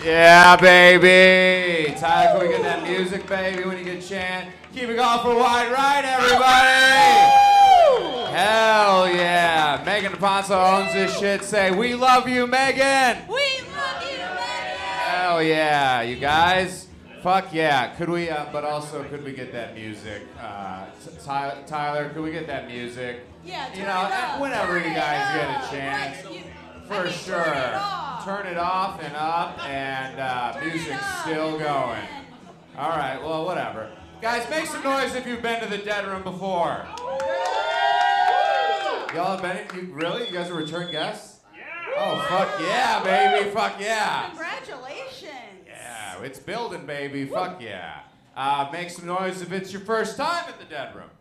Yeah, baby. Tyler, can we get that music, baby, when you get a chance? Keep it going for White Right, everybody. Hell yeah. Megan Ponce owns this shit. Say, we love you, Megan. We love you, Megan. Hell yeah, you guys. Fuck yeah. Could we, but also, could we get that music? Tyler, could we get that music? Yeah, turn You know, it up. whenever Turn you it guys up. get a chance. For sure. Turn it off. Turn it off and up, and music's still going. All right, well, whatever. Guys, make some noise if you've been to the Dead Room before. Y'all have been? Really? You guys are return guests? Yeah. Oh, fuck yeah, baby. Fuck yeah. Congratulations. Yeah, it's building, baby. Fuck yeah. Make some noise if it's your first time at the Dead Room.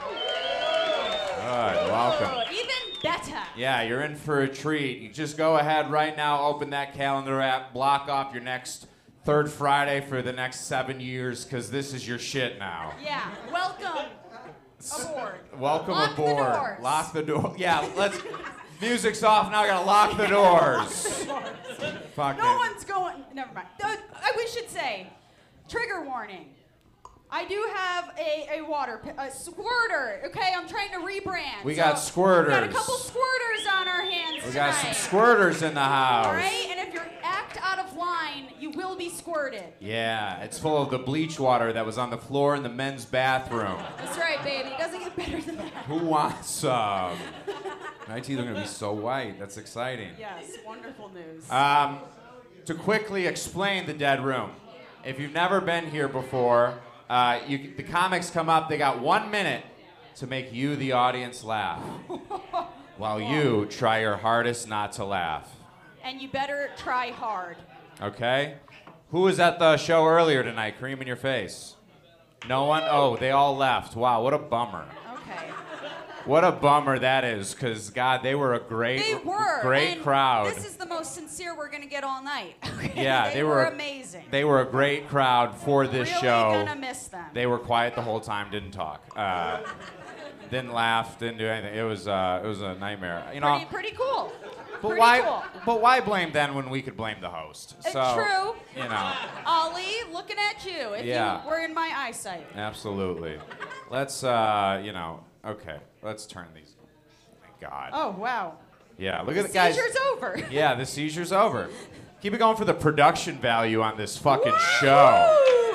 Good, welcome. Oh, even better. Yeah, you're in for a treat. You just go ahead right now, open that calendar app, block off your next third Friday for the next 7 years, because this is your shit now. Yeah, welcome aboard. Welcome Lock aboard. the doors. Lock the door. Yeah, let's. Music's off now. I gotta lock the doors. Fuck No it. one's going. Never mind. We should say, trigger warning. I do have a squirter. Okay, I'm trying to rebrand. We got squirters. We got a couple squirters on our hands We got some tonight. squirters in the house. All right, and if you act out of line, you will be squirted. Yeah, it's full of the bleach water that was on the floor in the men's bathroom. That's right, baby. It doesn't get better than that. Who wants some? My teeth are gonna be so white. That's exciting. Yes, wonderful news. To quickly explain the Dead Room, if you've never been here before, the comics come up. They got 1 minute to make you, the audience, laugh, while you try your hardest not to laugh. And you better try hard. Okay? Who was at the show earlier tonight? Cream in your face. No one? Oh, they all left. Wow, what a bummer. Okay. What a bummer that is, because, God, they were a great and crowd. This is the most sincere we're going to get all night. Okay? Yeah, they were amazing. They were a great crowd for this really show. Really going to miss them. They were quiet the whole time, didn't talk. Didn't laugh, didn't do anything. It was a nightmare. You know, pretty cool. but pretty why cool. but why blame them when we could blame the host? So, True. You know. Ollie, looking at you. If Yeah. you were in my eyesight. Absolutely. Let's okay. Let's turn these. Oh my God. Oh, wow. Yeah, look at the guys. Seizure's over. Yeah, the seizure's over. Keep it going for the production value on this fucking show.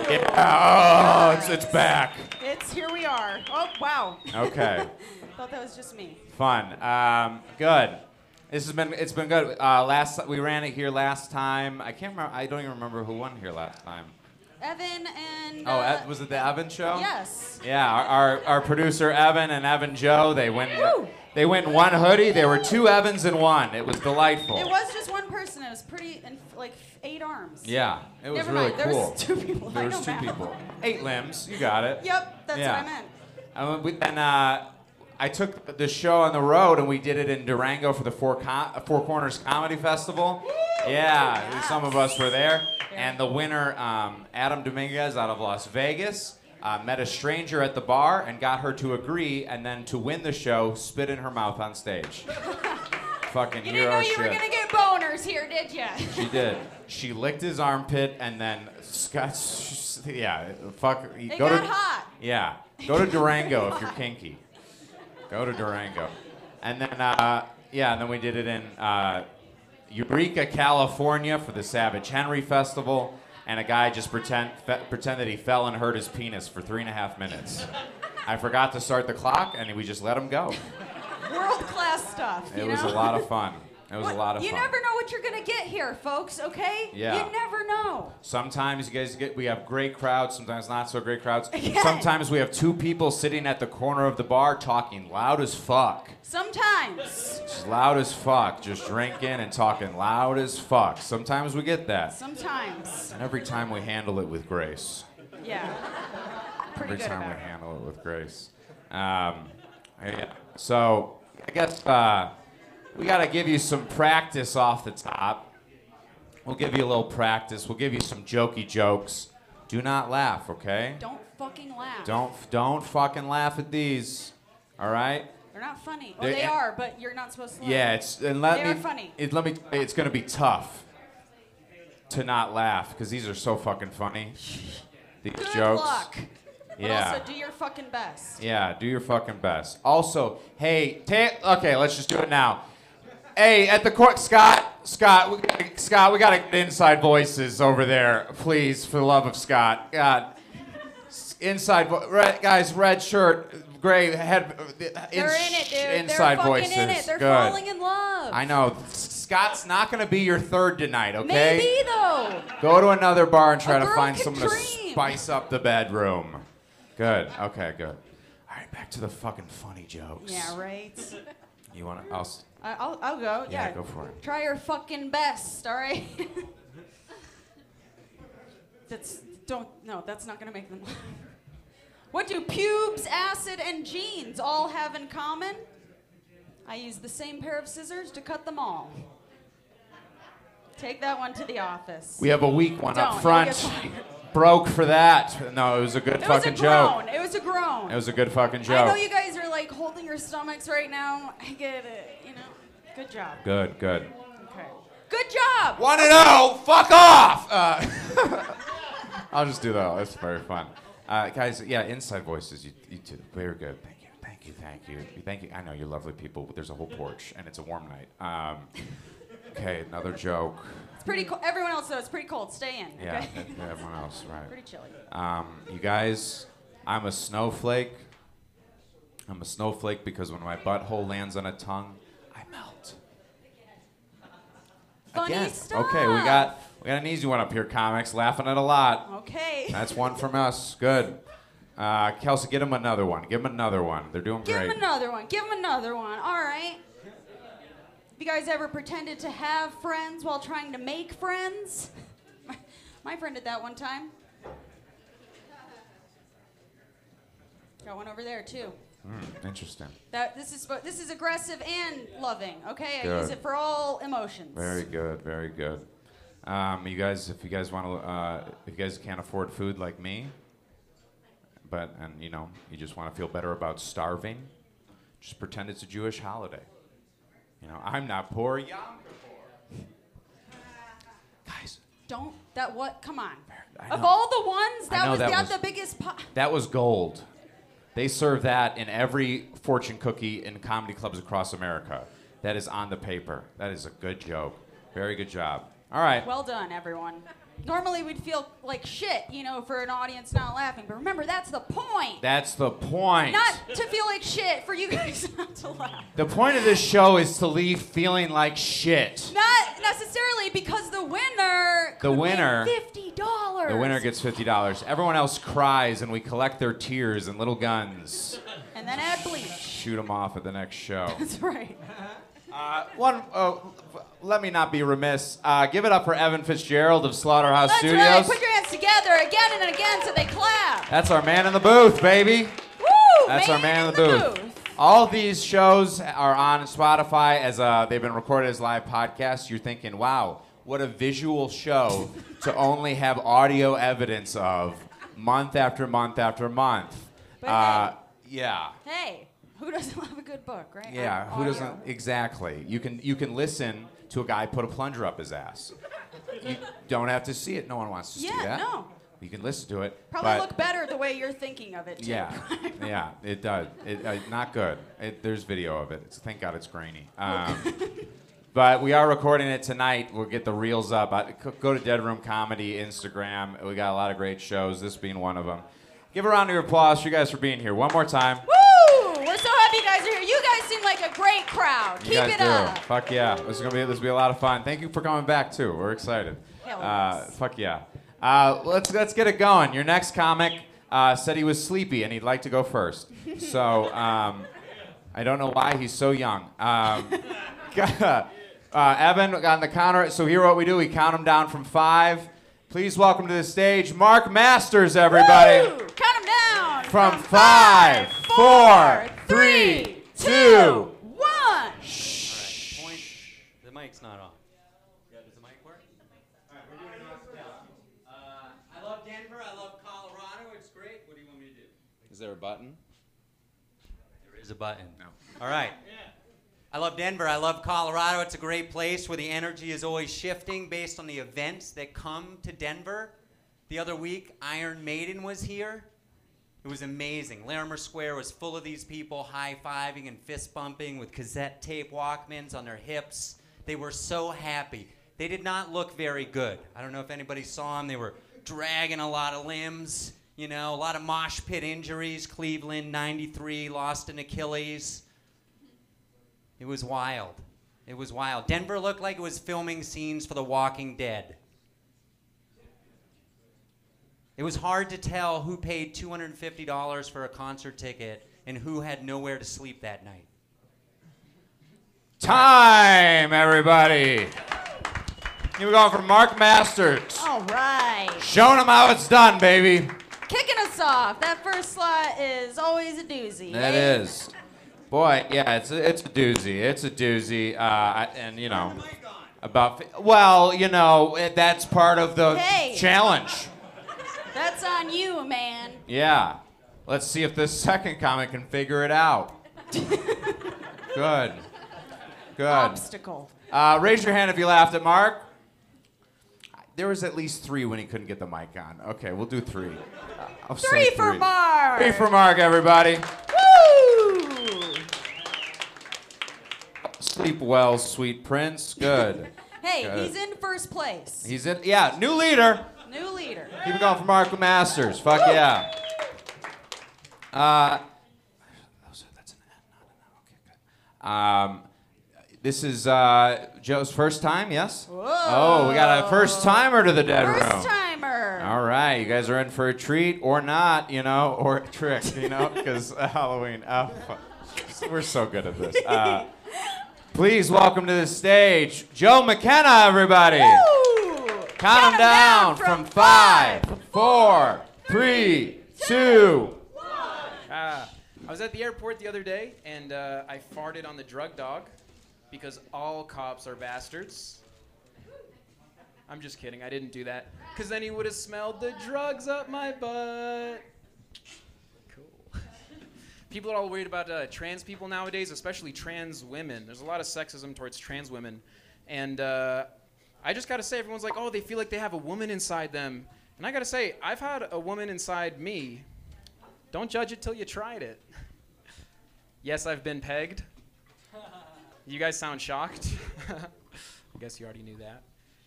Yeah, oh, it's back. Here we are. Oh, wow. Okay. Thought that was just me. Fun. Good. It's been good. We ran it here last time. I can't remember. I don't even remember who won here last time. Evan and. Was it the Evan show? Yes. Yeah, our producer Evan and Evan Joe. They win one hoodie. There were 2 Evans in one. It was delightful. It was just one person. It was pretty, and like 8 arms. Yeah, it was Never really mind. cool. There was 2 people. There I was know 2 math. people. 8 limbs. You got it. Yep, that's Yeah. what I meant. And I took the show on the road and we did it in Durango for the Four Corners Comedy Festival. Yeah, some of us were there. And the winner, Adam Dominguez out of Las Vegas, met a stranger at the bar and got her to agree, and then to win the show, spit in her mouth on stage. Fucking You hero didn't know you shit. were gonna get boners here, did you? She did. She licked his armpit and then fuck. It got hot. Yeah, go to Durango if you're kinky. Go to Durango, and then and then we did it in Eureka, California for the Savage Henry Festival, and a guy just pretended he fell and hurt his penis for 3.5 minutes. I forgot to start the clock, and we just let him go. World-class stuff. It was a lot of fun. It was a lot of You fun. never know what you're gonna get here, folks. Okay? Yeah. You never know. Sometimes we have great crowds, sometimes not so great crowds. Yeah. Sometimes we have 2 people sitting at the corner of the bar talking loud as fuck. Sometimes. Just loud as fuck, just drinking and talking loud as fuck. Sometimes we get that. Sometimes. And every time we handle it with grace. Yeah. Pretty Every good time about we it. handle it with grace. Yeah. So, I guess we got to give you some practice off the top. We'll give you a little practice. We'll give you some jokey jokes. Do not laugh, okay? Don't fucking laugh. Don't fucking laugh at these. All right? They're not funny. Oh, They- they are, but you're not supposed to laugh. Yeah, it's They are funny. Let me. It's gonna be tough. to not laugh because these are so fucking funny. These Good jokes. luck. But Yeah. also, do your fucking best. Yeah, do your fucking best. Also, hey, okay, let's just do it now. Hey, at the court, Scott, we gotta get inside voices over there, please, for the love of Scott. God, guys, red shirt, gray head. They're in it, dude. Inside They're voices. fucking in it. They're Good. falling in love. I know. Scott's not gonna be your third tonight, okay? Maybe though. Go to another bar and try A to girl find can someone to dream. spice up the bedroom. Good. Okay, good. All right, back to the fucking funny jokes. Yeah, right. You wanna? I'll go. Yeah, go for it. Try your fucking best, all right? That's not gonna make them laugh. What do pubes, acid, and jeans all have in common? I use the same pair of scissors to cut them all. Take that one to the office. We have a weak one Don't, up you'll front. get fired. Broke for that. No, it was a good fucking joke. It was a groan. It was a good fucking joke. I know you guys are like holding your stomachs right now. I get it. You know. Good job. Good. Okay. Good job. 1-0. Fuck off. I'll just do that. That's very fun. Guys, yeah, inside voices. You too. Very good. Thank you. I know you're lovely people. But there's a whole porch and it's a warm night. Okay, another joke. It's pretty cold. Everyone else though, it's pretty cold. Stay in. Yeah, Okay? everyone else, right. Pretty chilly. You guys, I'm a snowflake. I'm a snowflake because when my butthole lands on a tongue, I melt. Funny Again. stuff. Okay, we got an easy one up here, comics. Laughing at a lot. Okay. That's one from us. Good. Kelsey, get him another one. Give him another one. They're doing Give great. him another one. Give him another one. All right. Have you guys ever pretended to have friends while trying to make friends? My friend did that one time. Got one over there too. Interesting. This is aggressive and loving. Okay, I Good. use it for all emotions. Very good. Very good. You guys, if you guys want to, if you guys can't afford food like me, and you know, you just want to feel better about starving, just pretend it's a Jewish holiday. You know, I'm not poor, Yom Kippur. Guys. Don't that what? Come on. I Of know. all the ones, I know was that that was- the biggest pot. That was gold. They serve that in every fortune cookie in comedy clubs across America. That is on the paper. That is a good joke. Very good job. All right. Well done, everyone. Normally we'd feel like shit, you know, for an audience not laughing. But remember, that's the point. That's the point. Not to feel like shit for you guys not to laugh. The point of this show is to leave feeling like shit. Not necessarily because the winner could win $50. The winner gets $50. Everyone else cries, and we collect their tears in little guns. And then add bleach. Shoot them off at the next show. That's right. Let me not be remiss. Give it up for Evan Fitzgerald of Slaughterhouse That's Studios. right. Put your hands together again and again so they clap. That's our man in the booth, baby. Woo! That's our man in the booth. All of these shows are on Spotify as they've been recorded as live podcasts. You're thinking, wow, what a visual show to only have audio evidence of month after month after month. But Yeah. Hey, who doesn't love a good book, right? Yeah, On who audio. doesn't? Exactly. You can listen to a guy put a plunger up his ass. You don't have to see it. No one wants to see Yeah, that. no. You can listen to it. Probably but look better the way you're thinking of it, too. yeah, it does. Not good. There's video of it. Thank God it's grainy. But we are recording it tonight. We'll get the reels up. Go to Dead Room Comedy Instagram. We got a lot of great shows, this being one of them. Give a round of applause for you guys for being here. One more time. Woo! We're so happy you guys are here. You guys seem like a great crowd. You Keep guys it do. up. Fuck yeah. This will be a lot of fun. Thank you for coming back too. We're excited. Hell yes. Fuck yeah. Let's get it going. Your next comic said he was sleepy and he'd like to go first. So I don't know why he's so young. Evan on the counter. So here what we do, we count them down from 5. Please welcome to the stage Mark Masters, everybody. Woo! Count them down. From 5, 4, 3, 2. 1. Point. The mic's not on. Yeah, does the mic work? All right, we're doing I love Denver. I love Colorado. It's great. What do you want me to do? Is there a button? There is a button. No. All right. I love Denver. I love Colorado. It's a great place where the energy is always shifting based on the events that come to Denver. The other week, Iron Maiden was here. It was amazing. Larimer Square was full of these people high-fiving and fist-bumping with cassette tape Walkmans on their hips. They were so happy. They did not look very good. I don't know if anybody saw them. They were dragging a lot of limbs, you know, a lot of mosh pit injuries. Cleveland, 93, lost an Achilles. It was wild. It was wild. Denver looked like it was filming scenes for The Walking Dead. It was hard to tell who paid $250 for a concert ticket and who had nowhere to sleep that night. Time, everybody. We're going for Mark Masters. All right. Showing them how it's done, baby. Kicking us off. That first slot is always a doozy. That eh? is. Boy, yeah, it's a doozy. It's a doozy. And, you know, that's part of the Hey. challenge. That's on you, man. Yeah. Let's see if this second comic can figure it out. Good. Good. Obstacle. Raise your hand if you laughed at Mark. There was at least 3 when he couldn't get the mic on. Okay, we'll do 3. I'll say 3 for Mark. 3 for Mark, everybody. Woo! Sleep well, sweet prince. Good. Hey, Good. he's in first place. He's in. Yeah, new leader. New leader. Keep it going for Mark Masters. Fuck Woo! yeah. That's an N, not an N. Okay, good. This is Joe's first time, yes? Whoa. Oh, we got a first timer to the dead room. First timer. All right, you guys are in for a treat or not, you know, or a trick, you know, because Halloween. We're so good at this. Please welcome to the stage Joe McKenna, everybody. Woo! Count 'em down from 5, 4, 3, 2. I was at the airport the other day, and I farted on the drug dog because all cops are bastards. I'm just kidding. I didn't do that because then he would have smelled the drugs up my butt. Cool. People are all worried about trans people nowadays, especially trans women. There's a lot of sexism towards trans women. And I just got to say, everyone's like, oh, they feel like they have a woman inside them. And I got to say, I've had a woman inside me. Don't judge it till you tried it. Yes, I've been pegged. You guys sound shocked. I guess you already knew that.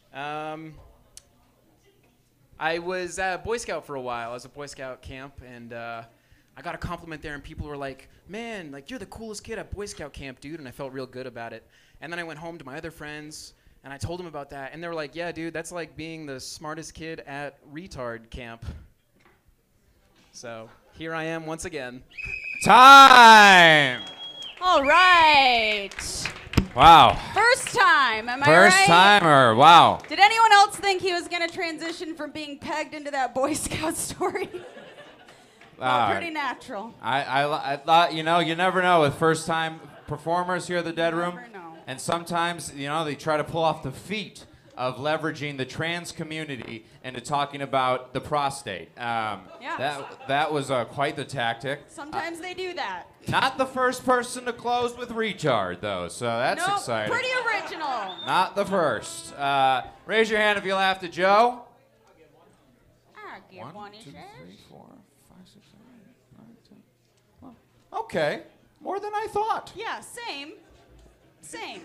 I was at a Boy Scout for a while. I was at Boy Scout camp, and I got a compliment there, and people were like, man, like, you're the coolest kid at Boy Scout camp, dude, and I felt real good about it. And then I went home to my other friends, and I told them about that, and they were like, yeah, dude, that's like being the smartest kid at retard camp. So here I am once again. Time. All right. Wow. First time, am I First right? timer. Wow. Did anyone else think he was going to transition from being pegged into that Boy Scout story? Pretty natural. I thought, you know, you never know with first time performers here at the Dead Room. Never know. And sometimes, you know, they try to pull off the feat of leveraging the trans community into talking about the prostate. That was quite the tactic. Sometimes they do that. Not the first person to close with retard, though, so that's Nope, exciting. pretty original. Not the first. Raise your hand if you laughed at Joe. I'll give 1, one 2, each 3, 4, 5, 6, 7, 8, 9, 10, 11. Okay, more than I thought. Yeah, same. Same.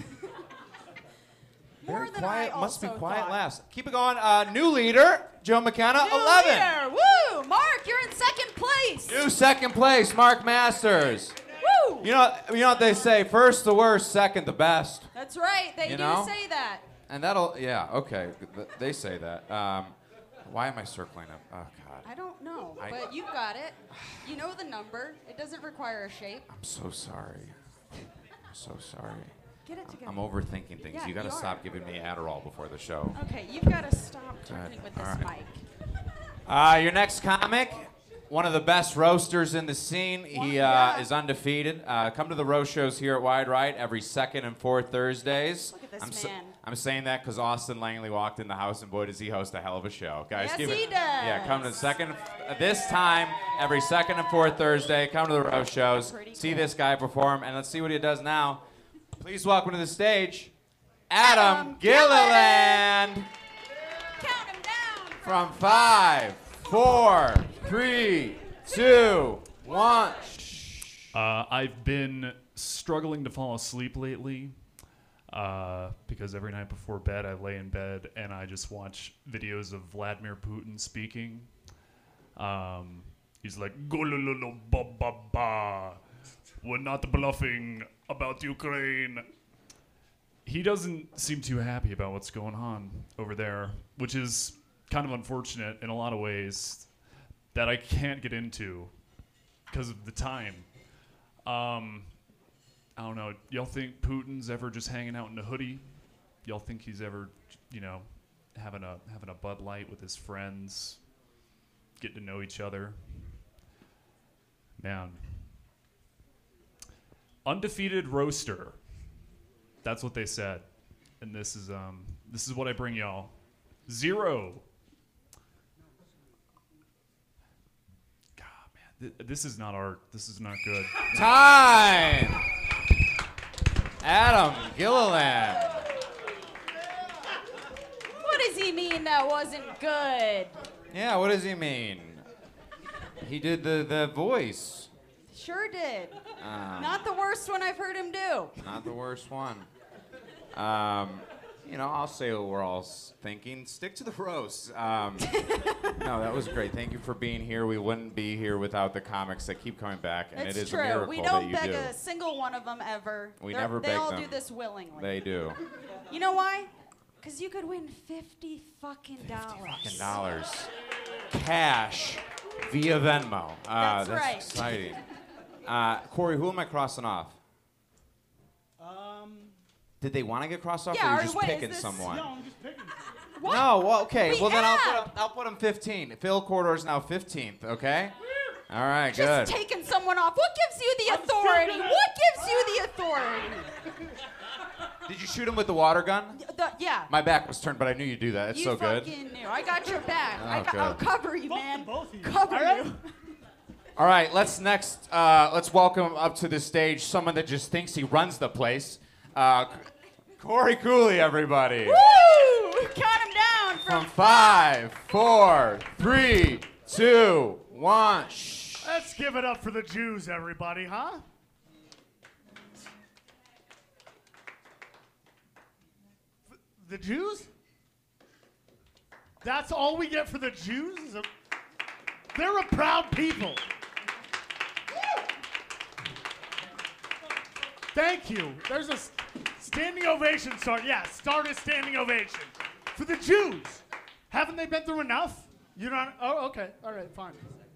Very More than quiet. I Must be also quiet thought. last. Keep it going. New leader, Joe McKenna, New 11. leader. Woo! Mark, you're in second place. New second place, Mark Masters. Woo! You know what they say? First the worst, second the best. That's right. They You do know? say that. And that'll, yeah, okay. They say that. Why am I circling them? Oh, God. I don't know, I- but you've got it. You know the number. It doesn't require a shape. I'm so sorry. I'm so sorry. Get it together. I'm overthinking things. Yeah, You got to you are. stop giving me Adderall before the show. Okay, you've got to stop talking with this All right. mic. Your next comic, one of the best roasters in the scene. He Yeah. is undefeated. Come to the roast shows here at Wide Right every second and fourth Thursdays. Look at this I'm man. I'm saying that because Austin Langley walked in the house, and boy, does he host a hell of a show. Guys, Yes, give it. he does. Yeah, come to the second. This time, every second and fourth Thursday, come to the roast shows. Pretty See cool. this guy perform, and let's see what he does now. Please welcome to the stage, Adam Adam Gilliland. Count him down. From 5, 4, 3, 2, 1. I've been struggling to fall asleep lately because every night before bed I lay in bed and I just watch videos of Vladimir Putin speaking. He's like, "Golololo ba ba ba. We're not bluffing about Ukraine." He doesn't seem too happy about what's going on over there, which is kind of unfortunate in a lot of ways that I can't get into because of the time. I don't know. Y'all think Putin's ever just hanging out in a hoodie? Y'all think he's ever, having a Bud Light with his friends, getting to know each other? Man. Undefeated roaster. That's what they said. And this is what I bring y'all. 0. God, man, this is not art. This is not good. Time. Adam Gilliland. What does he mean that wasn't good? Yeah, what does he mean? He did the voice. Sure did. Not the worst one I've heard him do. Not the worst one. I'll say what we're all thinking. Stick to the roast. No, that was great. Thank you for being here. We wouldn't be here without the comics that keep coming back, and It's it is true. a miracle We that don't you beg do. a single one of them ever. We never They beg all them. do this willingly. They do. You know why? Because you could win $50 fucking Fucking dollars. Cash via Venmo. That's right. Exciting. Corey, who am I crossing off? Did they want to get crossed off, Yeah, or are or you just what, is picking this- someone? No, I'm just picking. What? No, well, okay. We Well, then have. I'll put him 15. Phil Corridor's now 15th, okay? All right, Just good. taking someone off. What gives you the authority? gonna- What gives you the authority? Did you shoot him with the water gun? Yeah. My back was turned, but I knew you'd do that. It's You so good. fucking knew. I got your back. Oh, I'll good. cover you, man. Both of you. Cover All right. you. All right, let's welcome up to the stage someone that just thinks he runs the place. Corey Cooley, everybody. Woo! Count him down From 5, 4, 3, 2, 1. Shh. Let's give it up for the Jews, everybody, huh? The Jews? That's all we get for the Jews? They're a proud people. Thank you. There's a standing ovation start. Yeah, start a standing ovation. For the Jews. Haven't they been through enough? You don't. Oh, okay. All right, fine.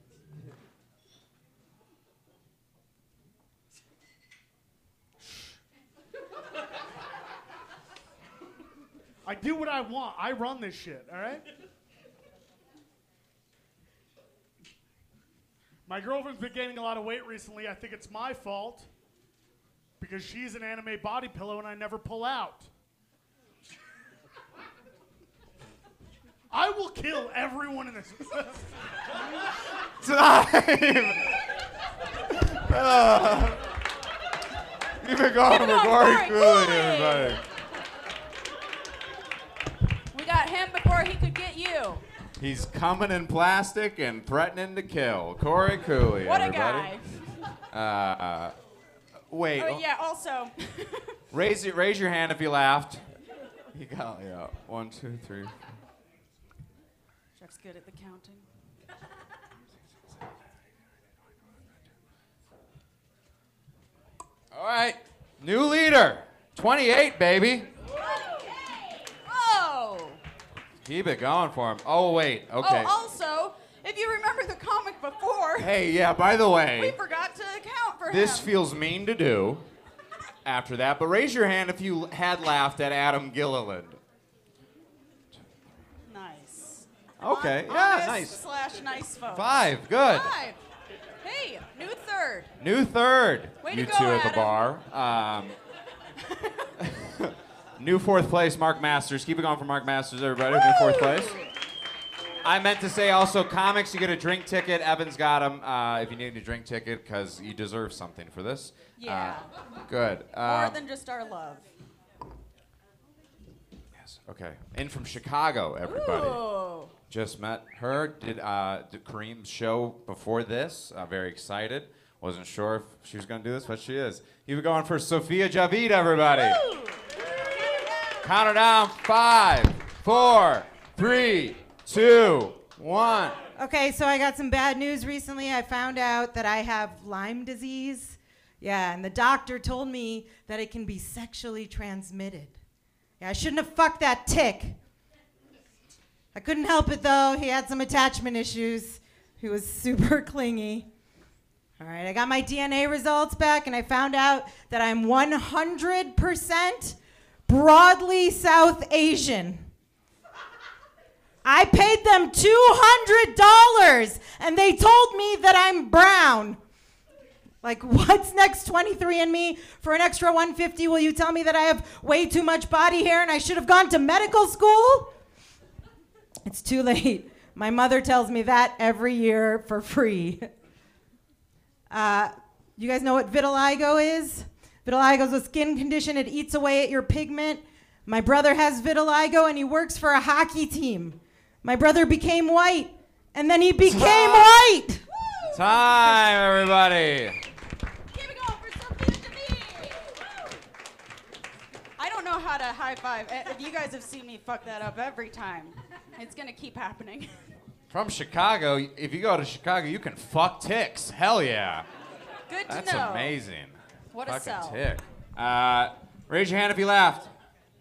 I do what I want. I run this shit, all right? My girlfriend's been gaining a lot of weight recently. I think it's my fault because she's an anime body pillow and I never pull out. I will kill everyone in this. Time. Keep it going for Corey Corey Cooley, Cooley. everybody. We got him before he could get you. He's coming in plastic and threatening to kill. Corey Cooley, What a everybody. guy. Wait. Oh, yeah, also. Raise your hand if you laughed. You got 1, 2, 3. Chuck's good at the counting. All right. New leader. 28, baby. Oh! Keep it going for him. Oh, wait. Okay. Oh, also, if you remember the comic before, Hey, yeah, by the we way, forgot to account for this him. feels mean to do after that, but raise your hand if you had laughed at Adam Gilliland. Nice. Okay. Hon- Yeah, honest nice. Slash nice folks. 5. Good. 5. Hey, new third. New third. Way you to go, two at the Adam. bar. New 4th place, Mark Masters. Keep it going for Mark Masters, everybody. New 4th place. I meant to say also, comics, you get a drink ticket. Evan's got them if you need a drink ticket, because you deserve something for this. Yeah. Good. More than just our love. Yes. Okay. In from Chicago, everybody. Ooh. Just met her. Did Kareem's show before this. Very excited. Wasn't sure if she was going to do this, but she is. You were going for Sophia Javid, everybody. Woo. Count her down. 5, 4, 3, 2, 1. Okay, so I got some bad news recently. I found out that I have Lyme disease. Yeah, and the doctor told me that it can be sexually transmitted. Yeah, I shouldn't have fucked that tick. I couldn't help it though. He had some attachment issues. He was super clingy. All right, I got my DNA results back and I found out that I'm 100% broadly South Asian. I paid them $200 and they told me that I'm brown. Like, what's next, 23andMe? For an extra $150, will you tell me that I have way too much body hair and I should have gone to medical school? It's too late. My mother tells me that every year for free. You guys know what vitiligo is? Vitiligo is a skin condition. It eats away at your pigment. My brother has vitiligo and he works for a hockey team. My brother became white and then he became white. Time, everybody. Keep it going for Sophia Javid. I don't know how to high five. You guys have seen me fuck that up every time. It's gonna keep happening. From Chicago, if you go to Chicago, you can fuck ticks. Hell yeah. Good to That's know. amazing. What a Fucking sell. tick. Raise your hand if you laughed.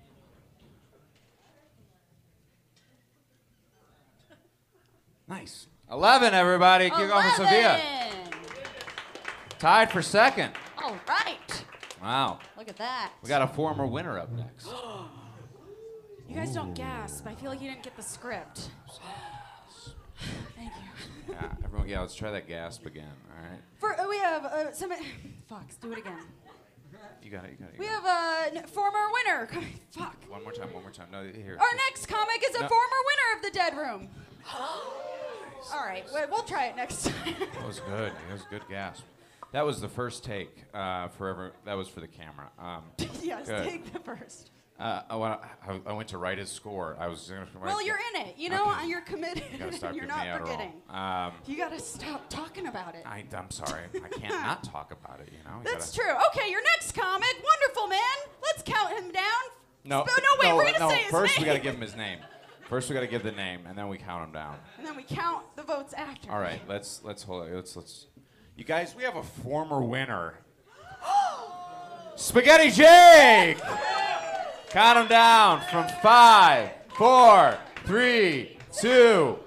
Nice. 11, everybody. Keep going for Sophia. 11. Tied for second. All right. Wow. Look at that. We got a former winner up next. You guys don't gasp. I feel like you didn't get the script. Thank you. Yeah, let's try that gasp again. All right. We have some. Fuck. Let's do it again. You got it. We have a former winner. Fuck. One more time. No, here. Our next comic is a No. former winner of the Dead Room. All right, we'll try it next time. That was good. That was a good gasp. That was the first take forever. That was for the camera. Yes, Good. take the first. I went to write his score. I was going to. Well, you're in it. You know, Okay. you're committed. You gotta stop You're giving me not Adderall. forgetting. You gotta stop talking about it. I'm sorry. I can't not talk about it. You know. That's true. Okay, your next comic, wonderful man. Let's count him down. No. Wait, we're gonna say his First, name. we gotta give him his name. First, we gotta give the name, and then we count him down. And then we count the votes after. All right. Let's hold it. Let's. You guys, we have a former winner. Spaghetti Jake. Count him down from 5, 4, 3, 2.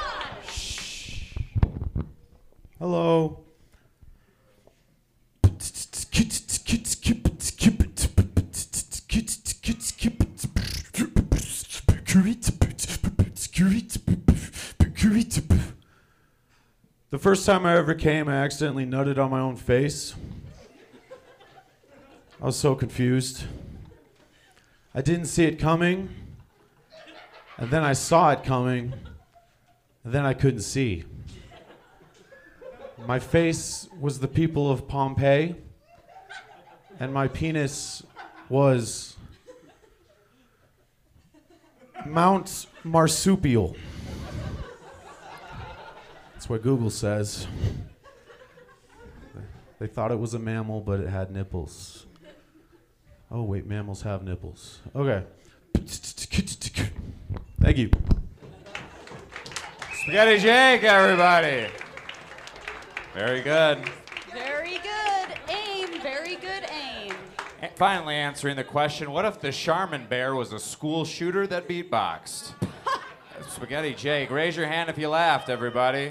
Hello. The first time I ever came, I accidentally nutted on my own face. I was so confused. I didn't see it coming, and then I saw it coming, and then I couldn't see. My face was the people of Pompeii, and my penis was Mount Marsupial. That's what Google says. They thought it was a mammal, but it had nipples. Oh, wait, mammals have nipples. Okay. Thank you. Spaghetti Jake, everybody. Very good. Very good aim. Very good aim. And finally answering the question, what if the Charmin bear was a school shooter that beatboxed? Spaghetti Jake, raise your hand if you laughed, everybody.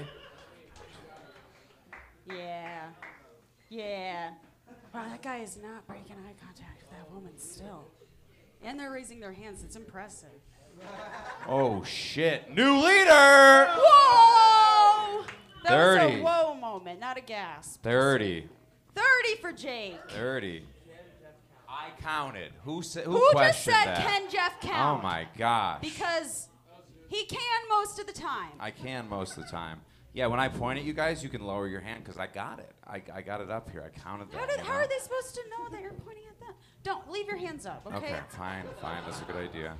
Yeah. Yeah. Wow, that guy is not breaking eye contact with that woman still. And they're raising their hands. It's impressive. Oh, shit. New leader! Whoa! That 30. was a whoa moment, not a gasp. 30. 30 for Jake. 30. I counted. Who Who just questioned said, that? can Jeff count? Oh, my gosh. Because he can most most of the time. I can most of the time. Yeah, when I point at you guys, you can lower your hand because I got it. I got it up here. I counted that. How are they supposed to know that you're pointing at them? Don't leave your hands up, okay? Okay, fine. That's a good idea.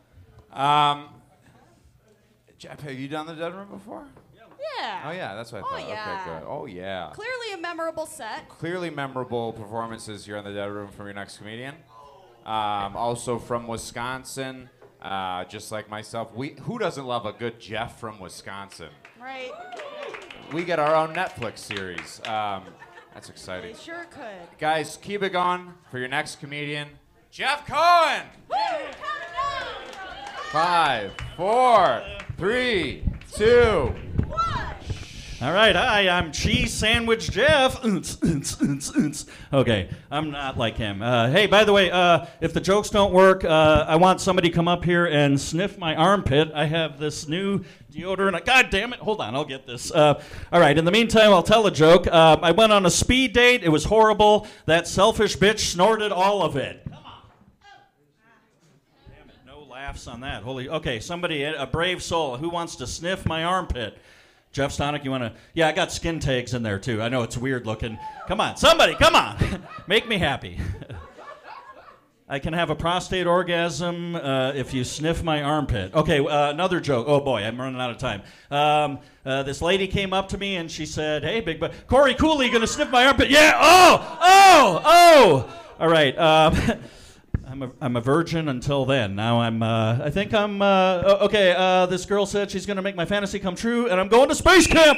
Jeff, have you done the Dead Room before? Yeah. Oh yeah, that's what I Oh, thought. yeah. Okay, good. Oh yeah. Clearly a memorable set. Clearly memorable performances here in the Dead Room from your next comedian. Also from Wisconsin, just like myself. Who doesn't love a good Jeff from Wisconsin? Right. We get our own Netflix series. That's exciting. They sure could. Guys, keep it going for your next comedian, Jeff Cohen. Woo! Count it down. 5, 4, 3, 2. All right, hi, I'm Cheese Sandwich Jeff. Okay, I'm not like him. Hey, by the way, if the jokes don't work, I want somebody to come up here and sniff my armpit. I have this new deodorant. God damn it, hold on, I'll get this. All right, in the meantime, I'll tell a joke. I went on a speed date. It was horrible. That selfish bitch snorted all of it. Come on. Damn it, no laughs on that. Okay, somebody, a brave soul, who wants to sniff my armpit? Jeff Stonick, you want to? Yeah, I got skin tags in there, too. I know it's weird looking. Come on, somebody, come on. Make me happy. I can have a prostate orgasm if you sniff my armpit. Okay, another joke. Oh, boy, I'm running out of time. This lady came up to me, and she said, hey, big boy, Corey Cooley, you going to sniff my armpit? Yeah, oh! All right, I'm a virgin until then. Now I think I'm, okay, this girl said she's going to make my fantasy come true, and I'm going to space camp.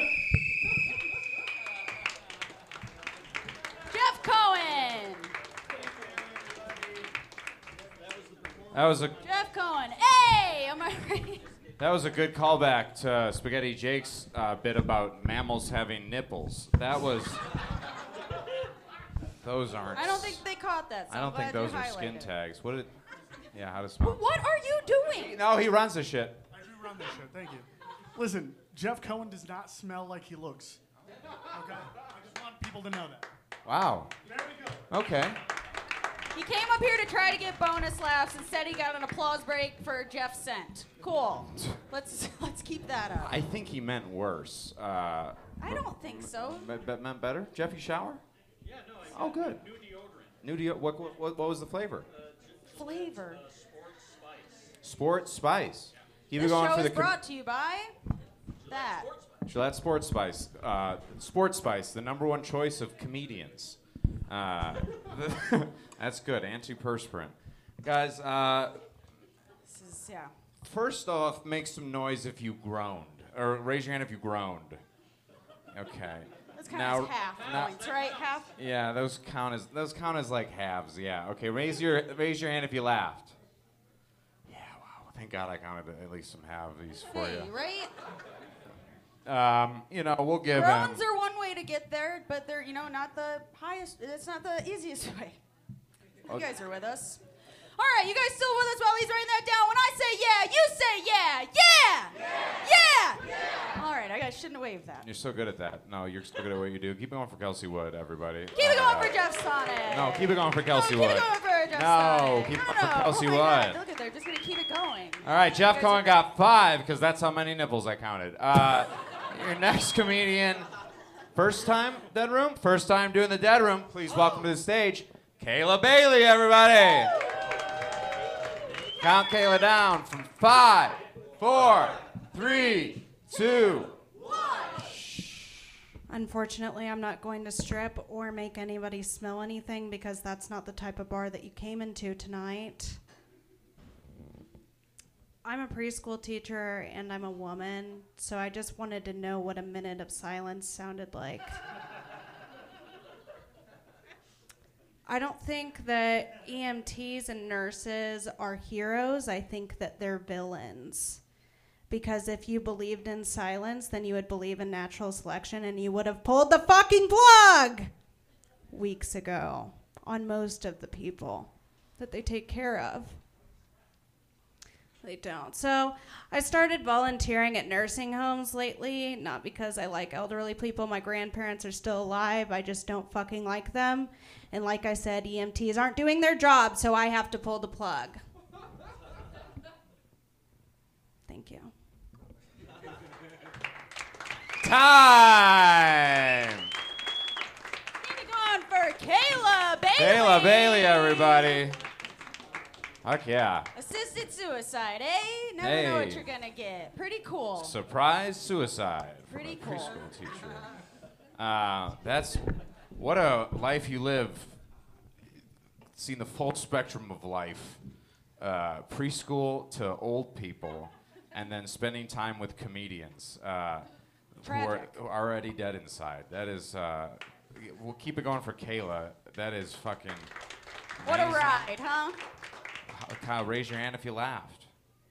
Jeff Cohen. Jeff Cohen. Hey, am I right? That was a good callback to Spaghetti Jake's bit about mammals having nipples. Those aren't. I don't think they caught that. So I don't think I'm glad those you are skin highlighted. tags. How to smell? What are you doing? No, he runs the shit. I do run this show. Thank you. Listen, Jeff Cohen does not smell like he looks. Okay? I just want people to know that. Wow. There we go. Okay. He came up here to try to get bonus laughs. Instead, he got an applause break for Jeff Sent. Cool. Let's keep that up. I think he meant worse. I don't think so. Meant better? Jeff, you shower? Yeah, no, Oh, good. new deodorant. New what was the flavor? Flavor. Sports Spice. Keep it This going show for is the brought to you by that. Gillette Sports Spice. Sports Spice, the #1 choice of comedians. That's good. Antiperspirant. Guys, This is, yeah. first off, make some noise if you groaned. Or raise your hand if you groaned. Okay. That's kind of half points, right? Half. Yeah, those count as like halves. Yeah. Okay. Raise your hand if you laughed. Yeah. Wow. Thank God I counted at least some halves for Hey, you. right? We'll give Groans him. are one way to get there, but they're, not the highest. It's not the easiest way. You guys are with us. All right, you guys still with us while he's writing that down? When I say yeah, you say yeah. Yeah. All right, I shouldn't have waved that. You're so good at that. No, you're so good at what you do. Keep it going for Kelsey Wood, everybody. Keep it going for Jeff Sonic. No, keep it going for Kelsey Wood. Keep it going for Jeff No, Sonic. keep it No, going for Kelsey oh my God, Wood. look at they're just gonna keep it going. All right, Jeff You guys Cohen are- got 5 because that's how many nipples I counted. Your next comedian, first time Dead Room, first time doing the Dead Room. Please welcome to the stage, Kayla Bailey, everybody. Count Kayla down from 5, 4, 3, 2. Unfortunately, I'm not going to strip or make anybody smell anything because that's not the type of bar that you came into tonight. I'm a preschool teacher and I'm a woman, so I just wanted to know what a minute of silence sounded like. I don't think that EMTs and nurses are heroes. I think that they're villains. Because if you believed in silence, then you would believe in natural selection and you would have pulled the fucking plug weeks ago on most of the people that they take care of. They don't. So I started volunteering at nursing homes lately, not because I like elderly people. My grandparents are still alive. I just don't fucking like them. And like I said, EMTs aren't doing their job, so I have to pull the plug. Thank you. Time! Keep it going for Kayla Bailey. Kayla Bailey, everybody. Heck yeah. Assisted suicide, eh? Never know what Hey. you're gonna get. Pretty cool. Surprise suicide. from Pretty a cool. preschool teacher. That's what a life you live. Seen the full spectrum of life, preschool to old people, and then spending time with comedians who are Tragic. already dead inside. That is. We'll keep it going for Kayla. That is fucking. What a amazing. ride, huh? Kyle, raise your hand if you laughed.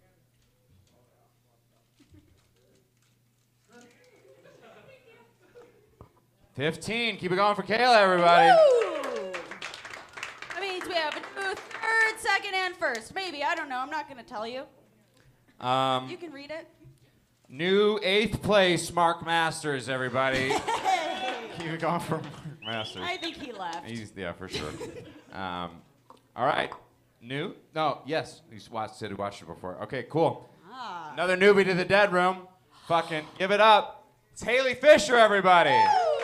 $15. Keep it going for Kayla, everybody. Woo! That means we have a new third, second, and first. Maybe. I don't know. I'm not going to tell you. You can read it. New 8th place, Mark Masters, everybody. Keep it going for Mark Masters. I think he left. Yeah, for sure. All right. New? No, yes. He's watched it before. Okay, cool. Ah. Another newbie to the dead room. Fucking give it up. It's Haley Fisher, everybody.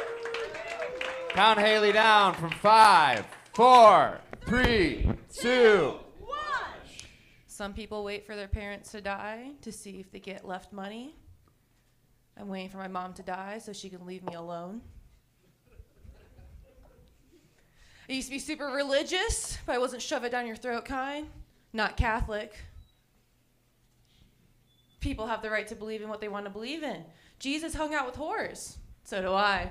Count Haley down from 5, 4, 3, 2. Some people wait for their parents to die to see if they get left money. I'm waiting for my mom to die so she can leave me alone. I used to be super religious, but I wasn't shove it down your throat kind. Not Catholic. People have the right to believe in what they want to believe in. Jesus hung out with whores. So do I.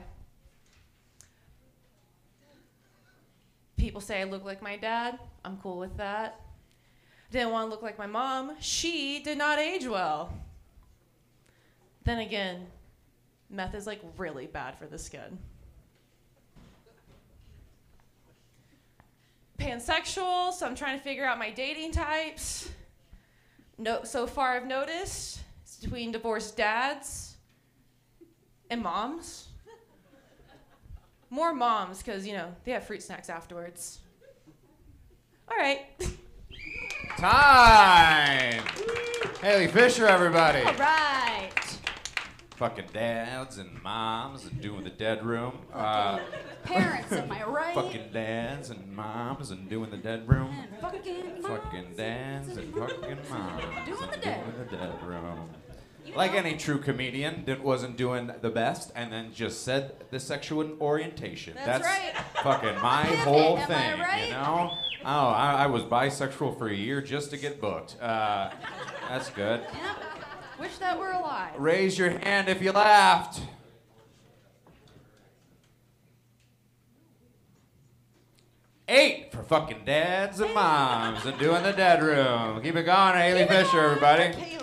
People say I look like my dad. I'm cool with that. Didn't want to look like my mom. She did not age well. Then again, meth is like really bad for the skin. Pansexual, so I'm trying to figure out my dating types. No, so far I've noticed it's between divorced dads and moms. More moms, because, you know, they have fruit snacks afterwards. All right. Time! Haley Fisher, everybody. All right. Fucking dads and moms and doing the dead room. Parents, am I right? Fucking dads and moms and doing the dead room. And fucking Fucking dads and fucking moms Doing the and dead. doing the dead room. You Like know. any true comedian that wasn't doing the best and then just said the sexual orientation. That's right. Fucking my Pivot, whole am I thing, right? you know? Oh, I was bisexual for a year just to get booked. That's good. Yep. Wish that were alive. Raise your hand if you laughed. $8 for fucking dads and moms and doing the dead room. Keep it going, Haley Keep it Fisher, going, everybody.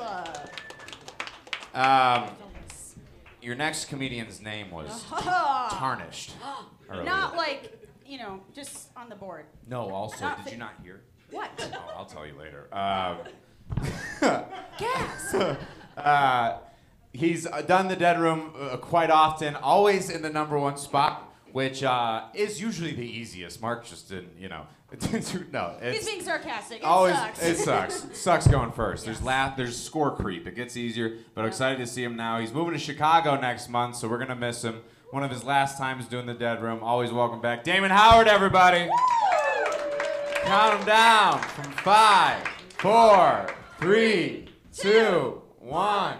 Kayla. Your next comedian's name was Ah. Tarnished. earlier. Not like, you know, just on the board. No, also, not did fi- you not hear? What? Oh, I'll tell you later. Gas. He's done the dead room quite often, always in the #1 spot, which is usually the easiest. Mark just didn't, you know. No, He's it's being sarcastic. It always sucks. it sucks. Sucks going first. There's score creep. It gets easier, but I'm excited to see him now. He's moving to Chicago next month, so we're gonna miss him. One of his last times doing the dead room. Always welcome back, Damon Howard, everybody. Count him down from 5, 4, 3, 2, 1.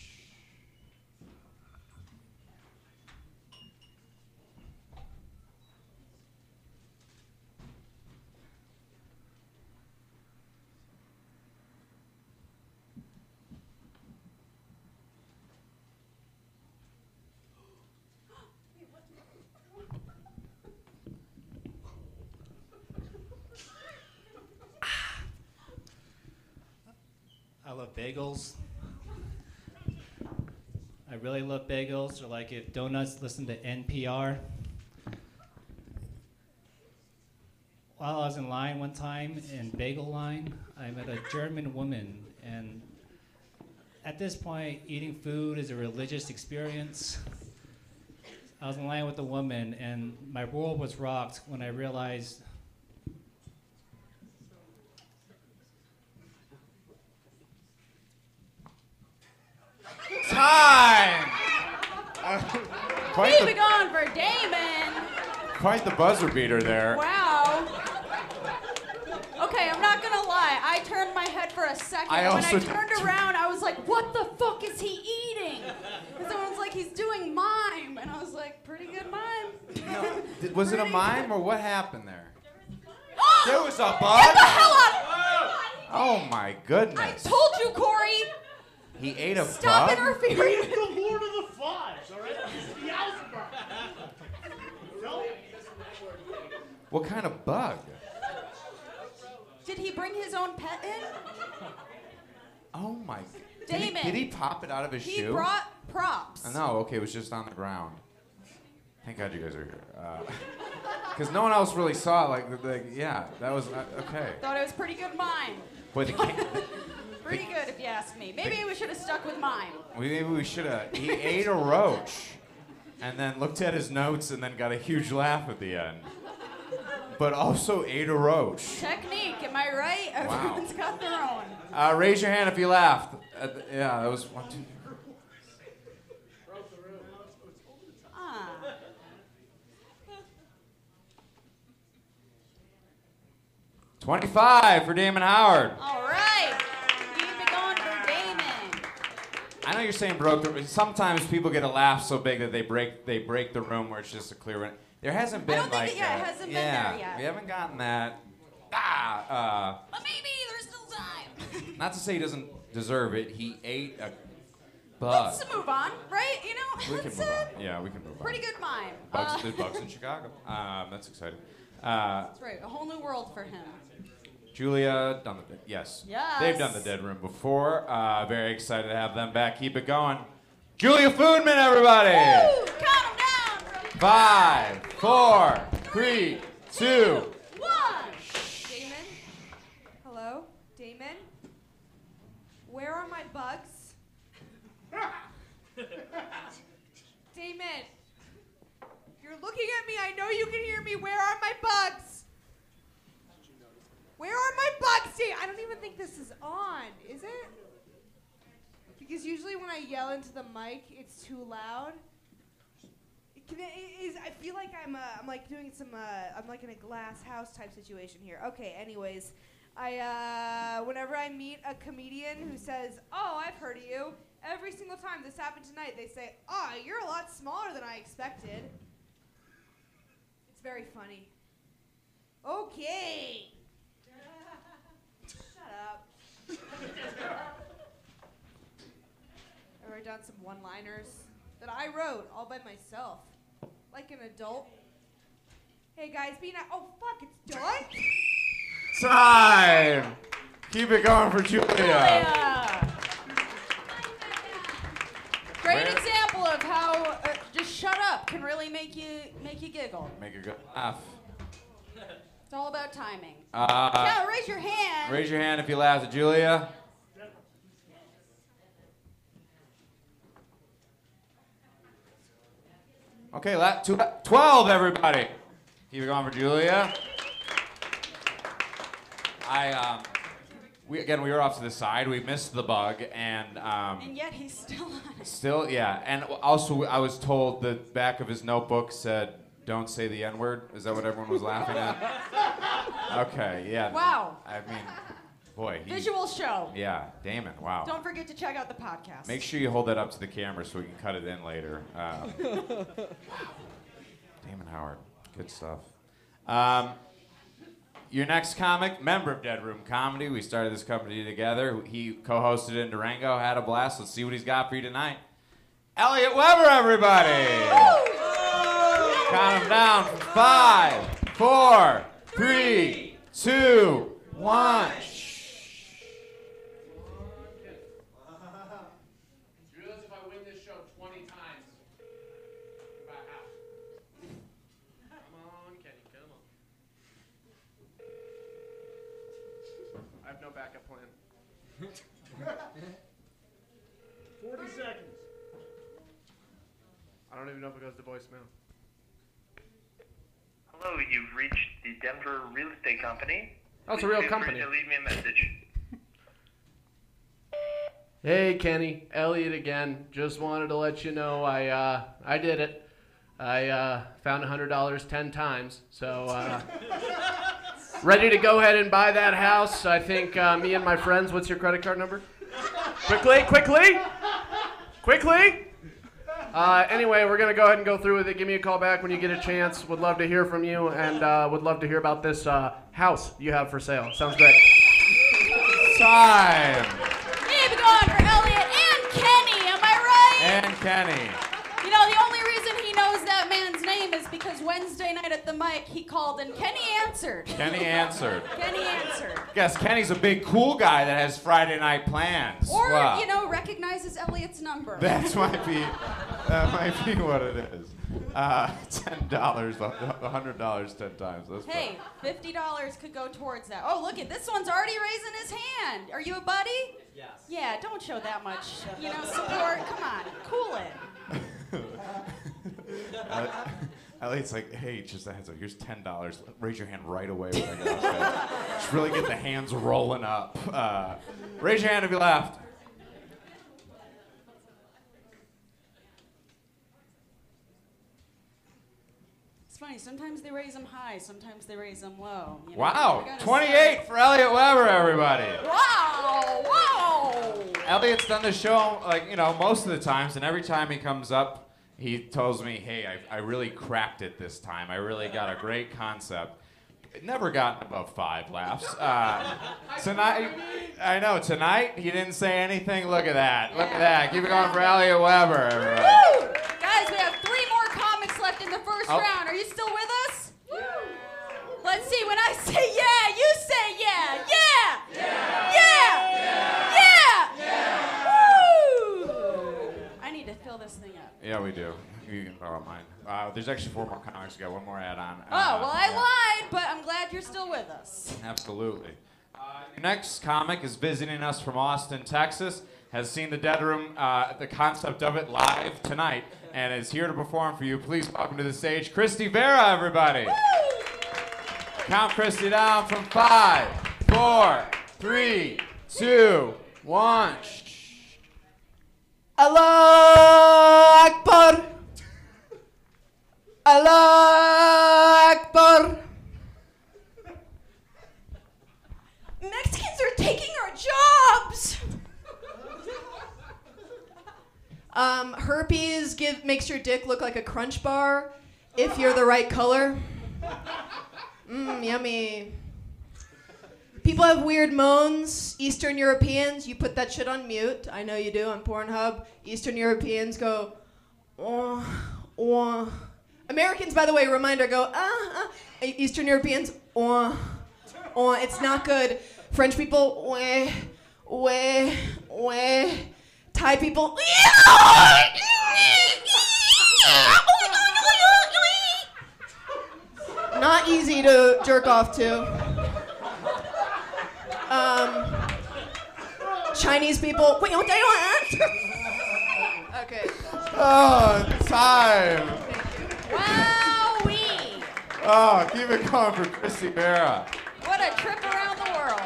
I love bagels. I really love bagels. Or like if donuts listen to NPR. While I was in line one time, in bagel line, I met a German woman. And at this point, eating food is a religious experience. I was in line with a woman, and my world was rocked when I realized quite the buzzer beater there. Wow. Okay, I'm not gonna lie. I turned my head for a second. I and when I also- turned around, I was like, what the fuck is he eating? And someone's like, he's doing mime. And I was like, pretty good mime. Was it a mime or what happened there? Oh! There was a Get bug? the hell out! Oh my I goodness. told you, Corey. He ate a Stop bug? interfering. He's the Lord of the Flies, all right? He's Beelzebub. No? What kind of bug? Did he bring his own pet in? Oh my. Damon. Did he pop it out of his He shoe? brought props. No, okay, it was just on the ground. Thank God you guys are here. Because no one else really saw it. Yeah, that was okay. Thought it was pretty good mime. Boy, Pretty good, if you ask me. Maybe we should have stuck with mime. maybe we should have. He ate a roach, and then looked at his notes, and then got a huge laugh at the end. But also ate a roach. Technique, am I right? Everyone's got their own. Raise your hand if you laughed. Yeah, that was 1, 2. Ah. 25 for Damon Howard. All right. Keep it going for Damon. I know you're saying broke the room. Sometimes people get a laugh so big that they break the room where it's just a clear one. There hasn't been I don't think like it hasn't been there yet. We haven't gotten that. But maybe there's still time. Not to say he doesn't deserve it. He ate a bug. Let's move on, right? You know, We can it's move on. Yeah, we can move on. pretty good mime. There's bugs in Chicago. That's exciting. That's right. A whole new world for him. Julia, done the yes. Yes. They've done the Dead Room before. Very excited to have them back. Keep it going. Julia Foodman, everybody. Woo! Count 'em down. 5, 4, 3, 2. 1. Damon? Hello? Damon? Where are my bugs? Damon! You're looking at me. I know you can hear me. Where are my bugs? Where are my bugs? Damon? I don't even think this is on. Is it? Because usually when I yell into the mic, it's too loud. I feel like I'm like doing some I'm like in a glass house type situation here. Okay, anyways, whenever I meet a comedian who says, "Oh, I've heard of you," every single time this happened tonight, they say, "Oh, you're a lot smaller than I expected." It's very funny. Okay. Shut up. Ever done some one-liners that I wrote all by myself? Like an adult. Hey guys, be nice. Oh fuck, it's done? Time. Keep it going for Julia. Great Where- example of how just shut up can really make you giggle. Make a good laugh. It's all about timing. Uh, Raise your hand. Raise your hand if you laughed at Julia. Okay, 12, everybody. Keep it going for Julia. We were off to the side. We missed the bug, and yet he's still on it. still, yeah. And also, I was told the back of his notebook said, "Don't say the N-word." Is that what everyone was laughing at? Okay, yeah. Wow. I mean, boy. Visual show. Yeah, Damon. Wow. Don't forget to check out the podcast. Make sure you hold that up to the camera so we can cut it in later. Wow. Damon Howard. Good stuff. Your next comic, member of Dead Room Comedy. We started this company together. He co-hosted in Durango, had a blast. Let's see what he's got for you tonight. Elliot Weber, everybody. Count him down. 5, 4, 3, 2, 1. I have no backup plan. 40 seconds. I don't even know if it goes to voicemail. Hello, you've reached the Denver Real Estate Company. Oh, it's a real Please feel free company. to leave me a message. Hey Kenny, Elliot again. Just wanted to let you know I did it. I found $100 10 times, so ready to go ahead and buy that house. I think me and my friends, what's your credit card number? Quickly! Anyway, we're going to go ahead and go through with it. Give me a call back when you get a chance. Would love to hear from you, and would love to hear about this house you have for sale. Sounds great. Time. Keep going for Elliot and Kenny, am I right? And Kenny. You know, the only reason he knows that man's name is because Wednesday night at the mic, he called and Kenny answered. Kenny answered. Kenny answered. Guess Kenny's a big cool guy that has Friday night plans. Or, Wow. you know, recognizes Elliot's number. That might be what it is. $10, $100 10 times. That's Hey, $50 could go towards that. Oh, look at this one's already raising his hand. Are you a buddy? Yes. Yeah, don't show that much, support. Come on, cool it. Elliot's like, hey, just a heads up. Here's $10. Raise your hand right away when I get off stage. Just really get the hands rolling up. Raise your hand if you laughed. It's funny, sometimes they raise them high, sometimes they raise them low. You know? Wow, I gotta 28 say. for Elliot Weber, everybody. Wow, wow. Elliot's done the show, most of the times, and every time he comes up, he tells me, hey, I really cracked it this time. I really got a great concept. Never gotten above 5 laughs. Tonight, he didn't say anything. Look at that. Look at that. Keep it going for Elliot Weber, everybody. Woo! Guys, we have 3 more comics left in the first Oh. round. Are you still with us? Let's see. When I say yeah, you say yeah. Yeah. Yeah. Yeah. Woo! I need to fill this thing up. Yeah, we do. You can borrow mine. There's actually 4 more comics. We got one more add-on. I lied, but I'm glad you're still with us. Absolutely. Your next comic is visiting us from Austin, Texas. Has seen the Dead Room, the concept of it live tonight, and is here to perform for you. Please welcome to the stage, Christy Vera, everybody. Count Christy down from 5, 4, 3, 2, 1. Allah Akbar. Allah Akbar. Mexicans are taking our jobs. Herpes makes your dick look like a Crunch bar if you're the right color. Yummy. People have weird moans. Eastern Europeans, you put that shit on mute. I know you do on Pornhub. Eastern Europeans go, oh, oh. Americans, by the way, reminder, go, ah. Eastern Europeans, oh, oh. It's not good. French people, weh. Thai people, not easy to jerk off to. Chinese people, okay. Oh, time. Wowee. Oh, keep it going for Christy Vera. What a trip around the world.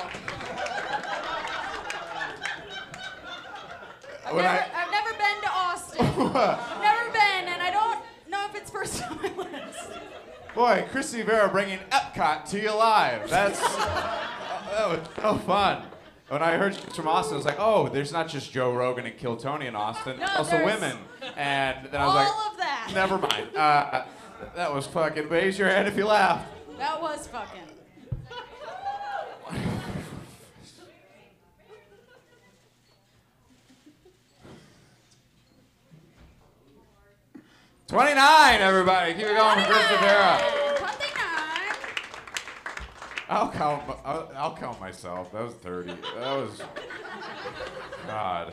I've never been to Austin. I've never been, and I don't know if it's first on my list. Boy, Christy Vera bringing Epcot to you live. That was so fun. When I heard she was from Austin, I was like, oh, there's not just Joe Rogan and Kill Tony in Austin, No, also there's women. And then I was like, all of that. never mind. That was fucking. Raise your hand if you laughed. That was fucking. 29, everybody. Keep it going for Christy Vera. 29. I'll count myself. That was 30. That was God.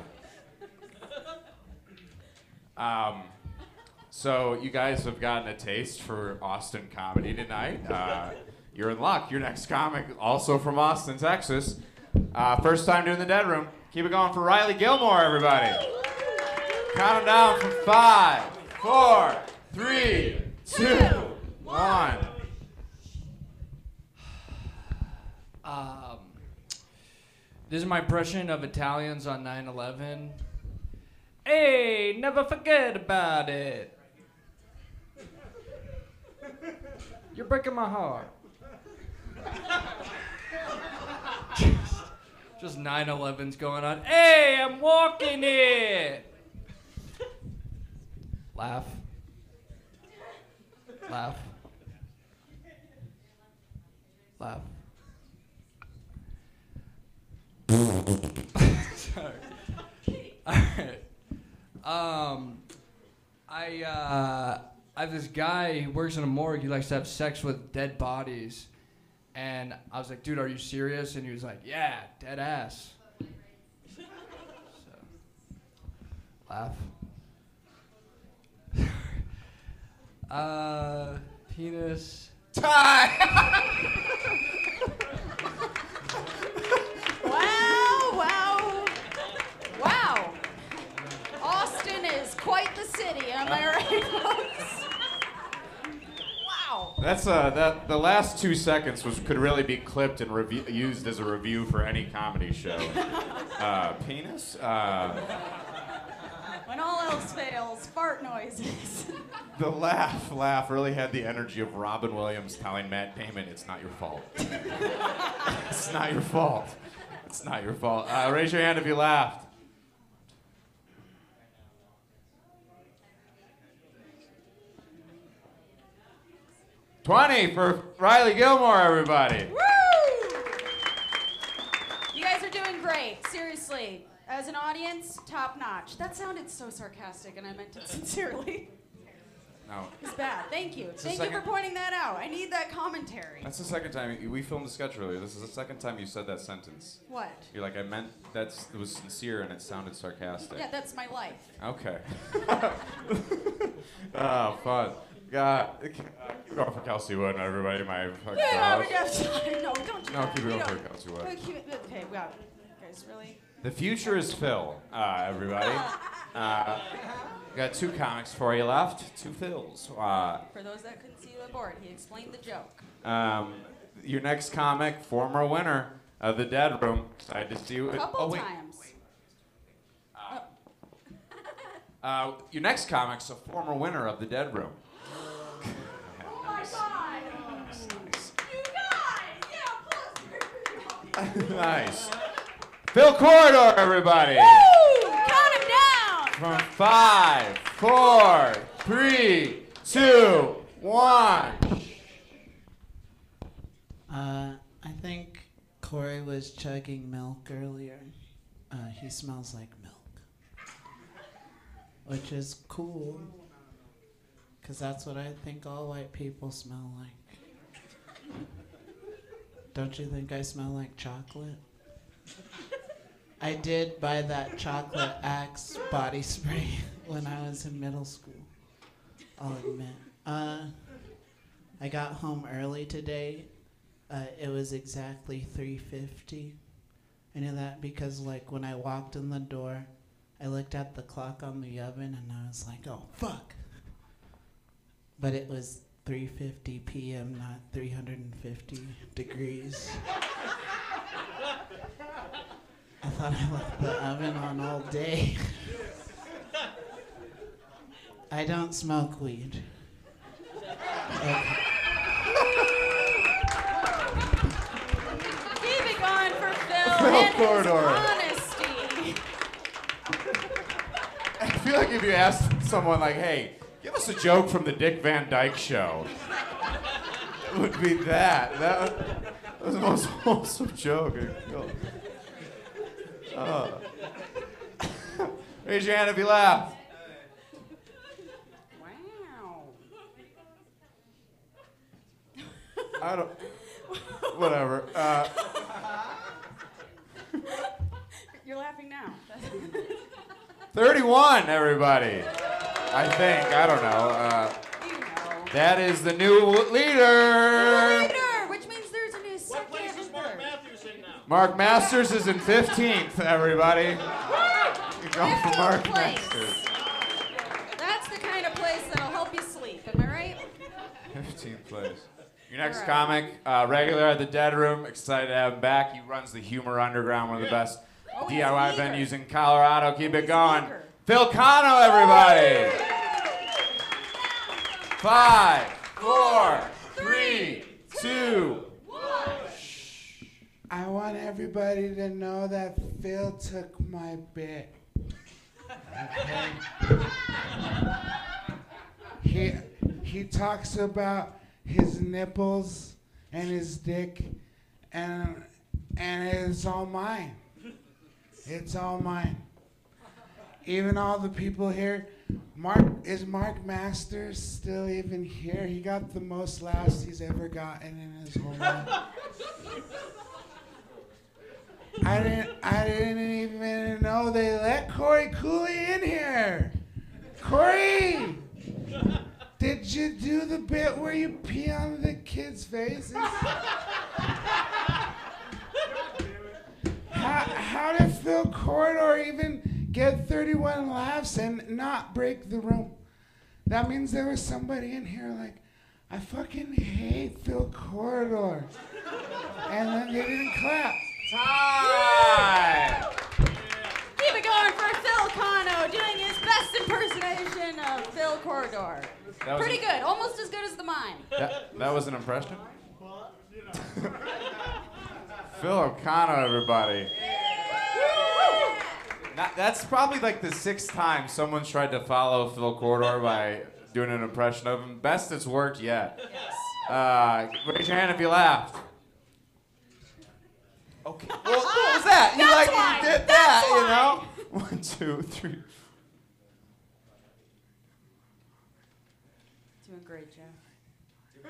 So you guys have gotten a taste for Austin comedy tonight. You're in luck. Your next comic, also from Austin, Texas. First time doing the Dead Room. Keep it going for Riley Gilmore, everybody. Count them down from 5, 4, 3, 2, 1. This is my impression of Italians on 9/11. Hey, never forget about it. You're breaking my heart. Just 9/11's going on. Hey, I'm walking it. Laugh. Laugh. Laugh. Sorry. All right. I have this guy who works in a morgue. He likes to have sex with dead bodies. And I was like, dude, are you serious? And he was like, yeah, dead ass. So, laugh. Penis. Time! Wow. Austin is quite the city, am I right, folks? Wow. That's the last 2 seconds could really be clipped and used as a review for any comedy show. Penis? When all else fails, fart noises. The laugh really had the energy of Robin Williams telling Matt Damon, "It's not your fault. It's not your fault. It's not your fault." Raise your hand if you laughed. $20 for Riley Gilmore, everybody. Woo! You guys are doing great, seriously. As an audience, top notch. That sounded so sarcastic, and I meant it sincerely. No. It's bad. Thank you. the Thank you for second- pointing that out. I need that commentary. That's the second time we filmed the sketch earlier. This is the second time you said that sentence. What? You're like, I meant it was sincere and it sounded sarcastic. Yeah, that's my life. Okay. Oh, fun. God, keep going for Kelsey Wood, everybody. My fucking Yeah, we co-host. got time. No, don't do No, that. keep it We going don't- for Kelsey Wood. Okay, we got. Guys, really? The future is Phil, everybody. Got 2 comics for you left. 2 Phils. For those that couldn't see the board, he explained the joke. Your next comic, former winner of the Dead Room. Excited to see you. Couple wait. times. Your next comic's a former winner of the Dead Room. Oh my God! You guys, Nice. Phil Corridor, everybody. Woo! Count him down. From 5, 4, 3, 2, 1. I think Corey was chugging milk earlier. He smells like milk, which is cool, because that's what I think all white people smell like. Don't you think I smell like chocolate? I did buy that chocolate Axe body spray when I was in middle school, I'll admit. I got home early today. It was exactly 3:50. I knew that because, like, when I walked in the door, I looked at the clock on the oven and I was like, oh, fuck. But it was 3:50 p.m., not 350 degrees. I thought I left the oven on all day. I don't smoke weed. Okay. Keep it going for Phil Phil and his Corridor. honesty. I feel like if you asked someone like, hey, give us a joke from the Dick Van Dyke Show, it would be that. That was the most wholesome joke. Raise your hand if you laugh. Wow. I don't. Whatever. You're laughing now. 31, everybody. I think. I don't know. That is the new leader. Leader, which means there's a new second. What place is Mark Matthews in now? Mark Masters is in 15th, everybody. You're going for Mark place. Masters. That's the kind of place that'll help you sleep. Am I right? 15th place. Your next All comic, regular at the Dead Room. Excited to have him back. He runs the Humor Underground, one of the best DIY venues in Colorado. Keep it going. Phil Cano, everybody. 5, 4, 3, 2. I want everybody to know that Phil took my bit. Okay? He talks about his nipples and his dick, and it's all mine. It's all mine. Even all the people here. Is Mark Masters still even here? He got the most laughs he's ever gotten in his whole life. I didn't even know they let Corey Cooley in here. Corey, did you do the bit where you pee on the kids' faces? How did Phil Corridor even get 31 laughs and not break the room? That means there was somebody in here like, I fucking hate Phil Corridor. And then they didn't clap. Time! Keep it going for Phil Cano doing his best impersonation of Phil Corridor. That was Pretty good, almost as good as the mine. That was an impression? Phil O'Connor, everybody. That's probably like the 6th time someone's tried to follow Phil Corridor by doing an impression of him. Best it's worked yet. Raise your hand if you laughed. Okay. Well, what was that? You did that, you know? 1, 2, 3. Doing great, Jeff.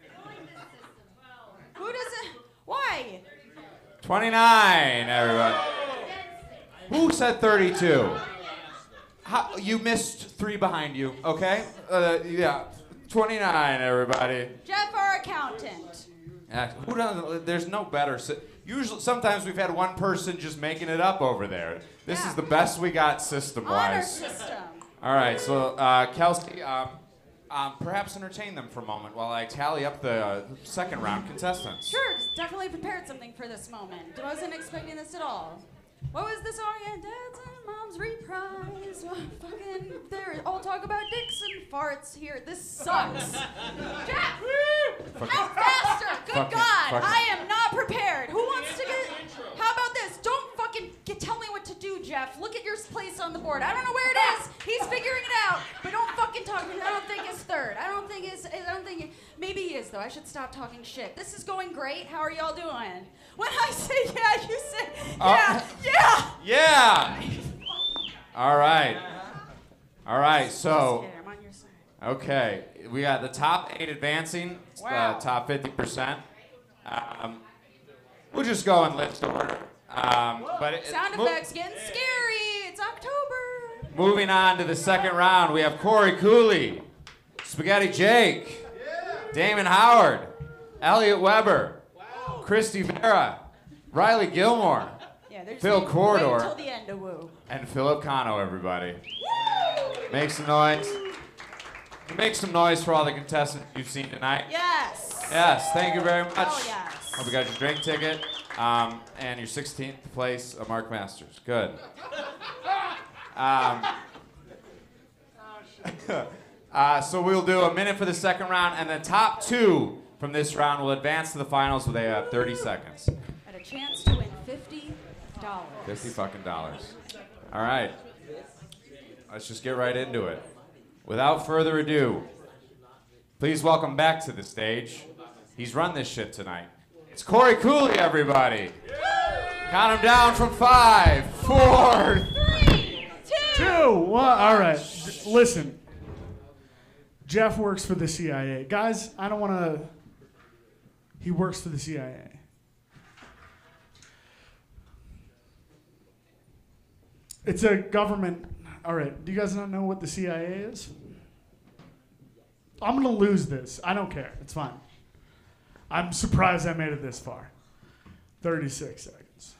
Who does it? Why? 29, everybody. Who said 32? You missed 3 behind you, okay? Yeah, 29, everybody. Jeff, our accountant. Who doesn't? There's no better. Usually, sometimes we've had one person just making it up over there. This is the best we got system-wise. Honor system. All right, so Kelsey, perhaps entertain them for a moment while I tally up the second round contestants. Sure, definitely prepared something for this moment. Wasn't expecting this at all. What was the song again? Dads and Moms reprise. Fucking, they all talk about dicks and farts here. This sucks. Jeff! Out faster! Good God! I am not prepared. Who wants to get... How about this? Don't fucking tell me what to do, Jeff. Look at your place on the board. I don't know where it is. He's figuring it out. But don't fucking talk to me. I don't think it's third. I don't think maybe he is, though. I should stop talking shit. This is going great. How are y'all doing? When I say yeah, you say yeah. Yeah! Yeah! All right. All right, so... I'm on your side. Okay, we got the top 8 advancing, Wow. top 50%. We'll just go in list order. Sound effects getting scary. It's October. Moving on to the second round, we have Corey Cooley, Spaghetti Jake, Damon Howard, Elliot Weber, Christy Vera, Riley Gilmore, Phil Corridor, Wait until the end of Woo. and Philip Cano, everybody. Make some noise. Make some noise for all the contestants you've seen tonight. Yes. Yes, thank you very much. Oh, yes. Hope you got your drink ticket and your 16th place of Mark Masters. Good. So we'll do a minute for the second round, and the top 2 from this round will advance to the finals with 30 seconds. Had a chance to win $50. $50 fucking. All right. Let's just get right into it. Without further ado, please welcome back to the stage. He's run this shit tonight. It's Corey Cooley, everybody. Count him down from 5, 4, 3, 2, 1. All right. Listen. Jeff works for the CIA. Guys, I don't want to... He works for the CIA. It's a government... All right. Do you guys not know what the CIA is? I'm going to lose this. I don't care. It's fine. I'm surprised I made it this far. 36 seconds.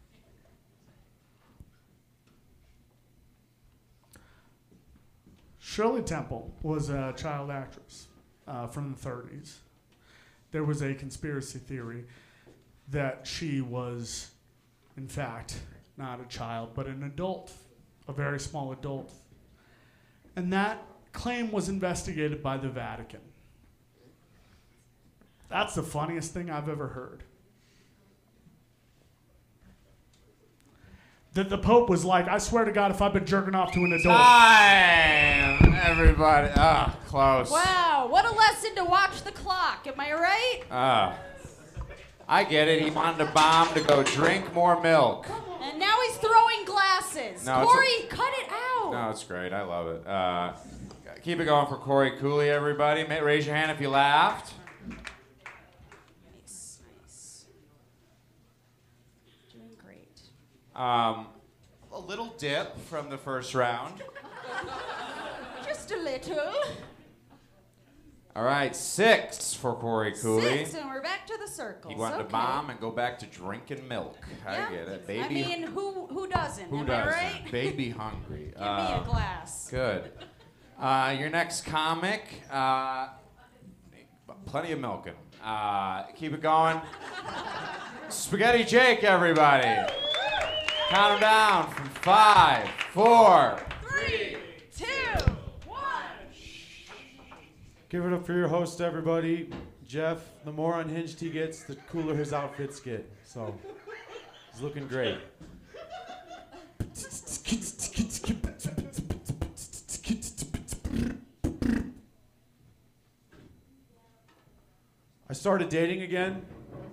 Shirley Temple was a child actress from the 30s. There was a conspiracy theory that she was, in fact, not a child, but an adult, a very small adult. And that claim was investigated by the Vatican. That's the funniest thing I've ever heard. That the Pope was like, I swear to God, if I've been jerking off to an adult. Time, everybody. Ah, close. Wow, what a lesson to watch the clock. Am I right? I get it. He wanted a bomb to go drink more milk. And now he's throwing glasses. No, Corey, cut it out. No, it's great. I love it. Keep it going for Corey Cooley, everybody. Raise your hand if you laughed. Nice, nice. Doing great. A little dip from the first round. Just a little. All right, 6 for Corey Cooley. 6, and we're back to the circles. He wanted to Okay. bomb and go back to drinking milk. Yeah. I get it. Baby. I mean, who doesn't? Who Am doesn't? I right? Baby hungry. Give me a glass. Good. Your next comic, plenty of milking. Keep it going. Spaghetti Jake, everybody. Count them down from 5, 4. 3, 2, 1. Give it up for your host, everybody. Jeff, the more unhinged he gets, the cooler his outfits get. So, he's looking great. I started dating again.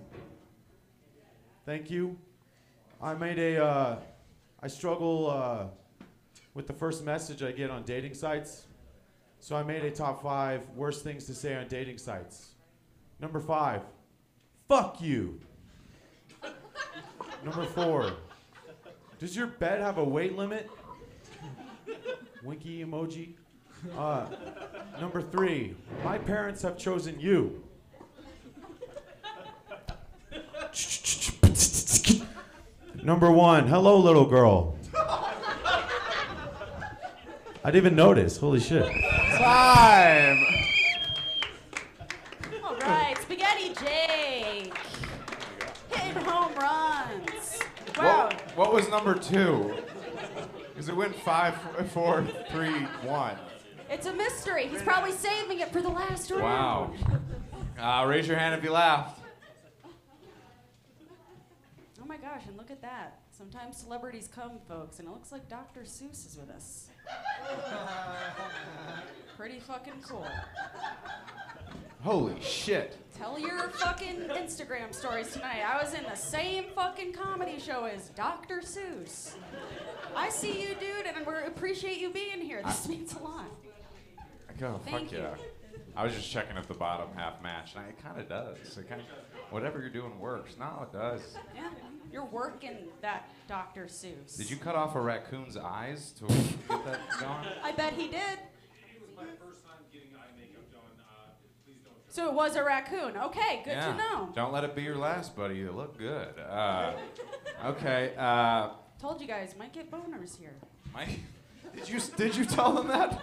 Thank you. I struggle with the first message I get on dating sites. So I made a top 5 worst things to say on dating sites. Number 5, fuck you. Number 4, does your bed have a weight limit? Winky emoji. Number 3, my parents have chosen you. Number 1, hello little girl. I didn't even notice, holy shit. Time. All right, Spaghetti Jake. Hitting home runs. Wow. What was number 2? Because it went 5, 4, 3, 1. It's a mystery. He's probably saving it for the last Wow. round. Raise your hand if you laughed. Oh my gosh, and look at that. Sometimes celebrities come, folks, and it looks like Dr. Seuss is with us. Pretty fucking cool. Holy shit. Tell your fucking Instagram stories tonight. I was in the same fucking comedy show as Dr. Seuss. I see you, dude, and we appreciate you being here. This means a lot. Oh, Thank fuck you. yeah. I was just checking if the bottom half matched, and it kind of does. It kinda, whatever you're doing works. No, it does. Yeah, you're working that Dr. Seuss. Did you cut off a raccoon's eyes to get that going? I bet he did. So it was a raccoon. Okay, good to know. Don't let it be your last, buddy. You look good. Okay. Told you guys, might get boners here. Mike, did you tell them that?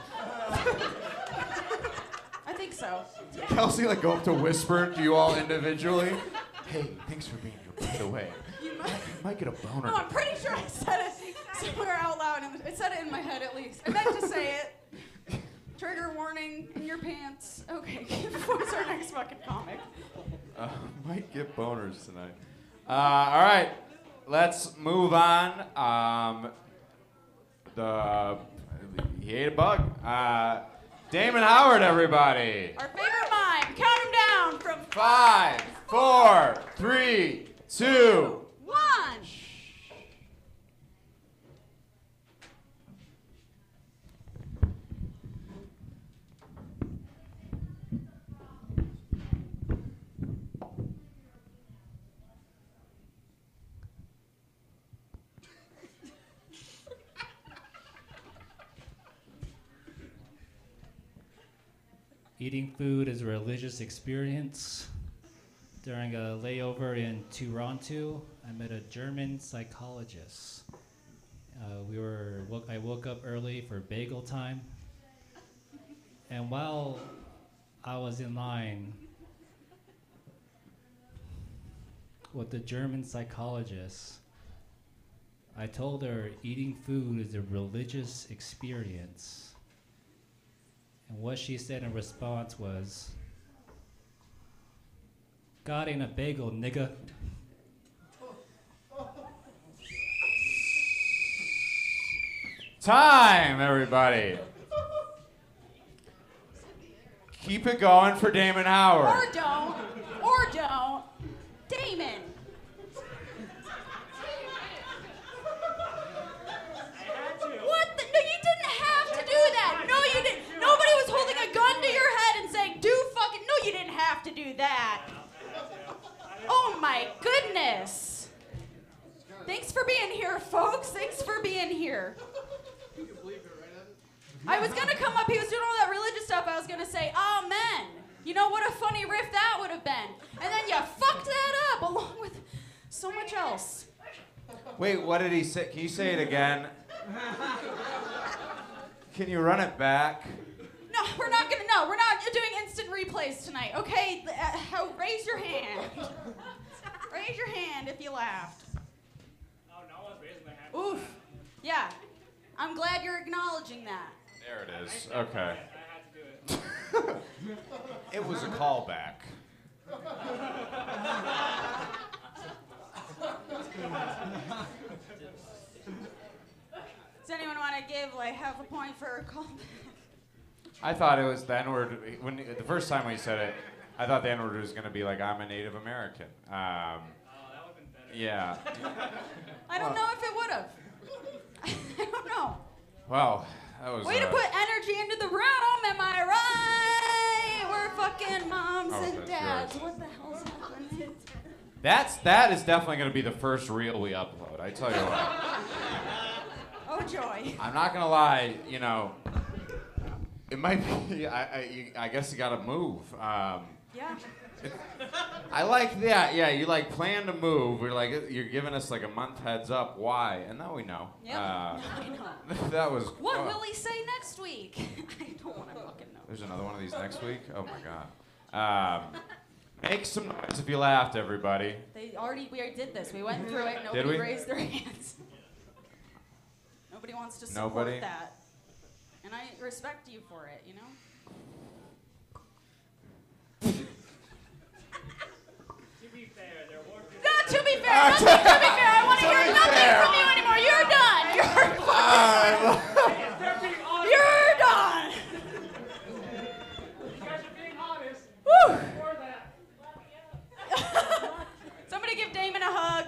I think so. Did Kelsey go up to whisper to you all individually? Hey, thanks for being here, by the way. You Might get a boner. No, I'm pretty sure I said it somewhere out loud. I said it in my head at least. I meant to say it. Trigger warning in your pants. Okay, what's our next fucking comic? Might get boners tonight. All right, let's move on. He ate a bug. Damon Howard, everybody. Our favorite mime. Count him down from 5, 4, 3, 2. 1. Eating food is a religious experience. During a layover in Toronto, I met a German psychologist. I woke up early for bagel time. And while I was in line with the German psychologist, I told her eating food is a religious experience. And what she said in response was, God ain't a bagel, nigga. Time, everybody. Keep it going for Damon Howard. Or don't. Or don't. Damon. What? No, you didn't have to do that. No, you didn't. Nobody was holding a gun to your head and saying, do fucking. No, you didn't have to do that. Oh my goodness. Thanks for being here, folks. Thanks for being here. I was gonna come up, he was doing all that religious stuff, I was gonna say, amen. You know what a funny riff that would have been. And then you fucked that up along with so much else. Wait, what did he say? Can you say it again? Can you run it back? No, we're not doing instant replays tonight, okay? Raise your hand. Raise your hand if you laughed. Oh, no one's raising their hand. Oof. Yeah. I'm glad you're acknowledging that. There it is. Okay. It was a callback. Does anyone want to give like half a point for a callback? I thought it was the N-word. When the first time we said it, I thought the N-word was going to be like, I'm a Native American. That would have been better. Yeah. I don't know if it would have. I don't know. Well, that was... Way to put energy into the room, am I right? We're fucking moms and that's dads. yours. What the hell's happening? That is definitely going to be the first reel we upload. I tell you what. Oh, joy. I'm not going to lie, you know, it might be, I guess you got to move. Yeah. I like that. Yeah, you like plan to move. We're like, you're giving us like a month heads up. Why? And now we know. Yep. I know. That was... What will he say next week? I don't want to fucking know. There's another one of these next week? Oh my God. Make some noise if you laughed, everybody. We already did this. We went through it. Did Nobody we? raised their hands. Nobody wants to support Nobody? that. And I respect you for it, you know? Not to be fair. Nothing to be fair. I want to hear nothing from you anymore. You're done. You're done. You guys are being honest. Woo. Before that. Somebody give Damon a hug.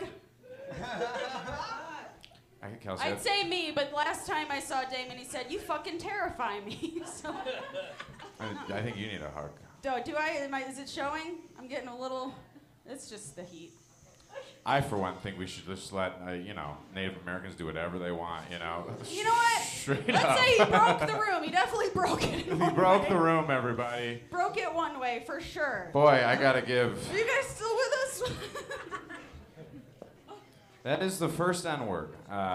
Kelsey, I'd say me, but last time I saw Damon, he said, "You fucking terrify me." So. I think you need a hug. Do I? Is it showing? I'm getting a little. It's just the heat. I, for one, think we should just let, Native Americans do whatever they want, you know? You know what? Straight Let's up. say he broke the room. He definitely broke it. He broke the room, everybody. Broke it one way, for sure. Boy, I gotta give... Are you guys still with us? That is the first N-word.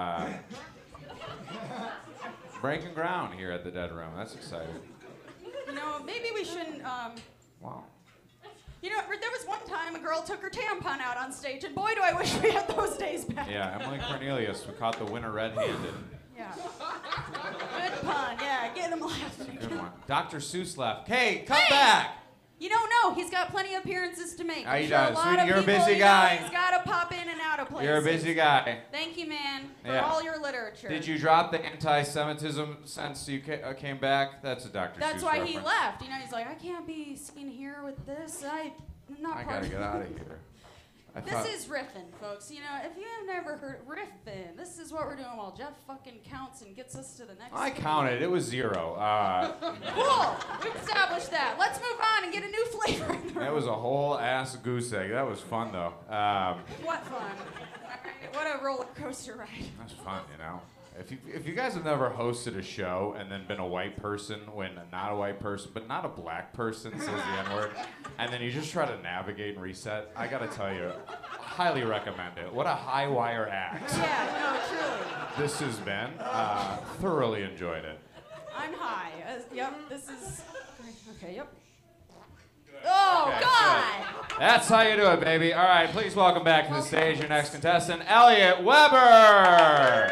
Breaking ground here at the Dead Room. That's exciting. You know, maybe we shouldn't, Wow. You know, there was one time a girl took her tampon out on stage, and boy, do I wish we had those days back. Yeah, Emily Cornelius. We caught the winner red-handed. Yeah. Good pun. Yeah, get him laughing. Good one. Dr. Seuss left. Hey, come Hey! back! You don't know. He's got plenty of appearances to make. Yeah, he I'm sure does. A lot Sweetie, of you're a people, busy you know, guy. He's got to pop in and out of places. You're a busy guy. Thank you, man, for Yeah. all your literature. Did you drop the anti-Semitism since you came back? That's a Dr. That's Seuss why reference. he left. You know, he's like, I can't be seen here with this. I'm not I part gotta of get out of here. This is riffing, folks. You know, if you have never heard riffing, this is what we're doing while Jeff fucking counts and gets us to the next. I counted. It was 0. Cool. We've established that. Let's move on and get a new flavor in the room. That was a whole ass goose egg. That was fun, though. What fun. All right, what a roller coaster ride. That's fun, you know. If you guys have never hosted a show and then been a white person when not a white person, but not a black person says the N-word, and then you just try to navigate and reset, I gotta tell you, highly recommend it. What a high wire act. Yeah, no, truly. This has been. Thoroughly enjoyed it. I'm high. Yep, this is. Okay, yep. Oh, Okay, God! good. That's how you do it, baby. All right, please welcome back to the stage your next contestant, Elliot Weber.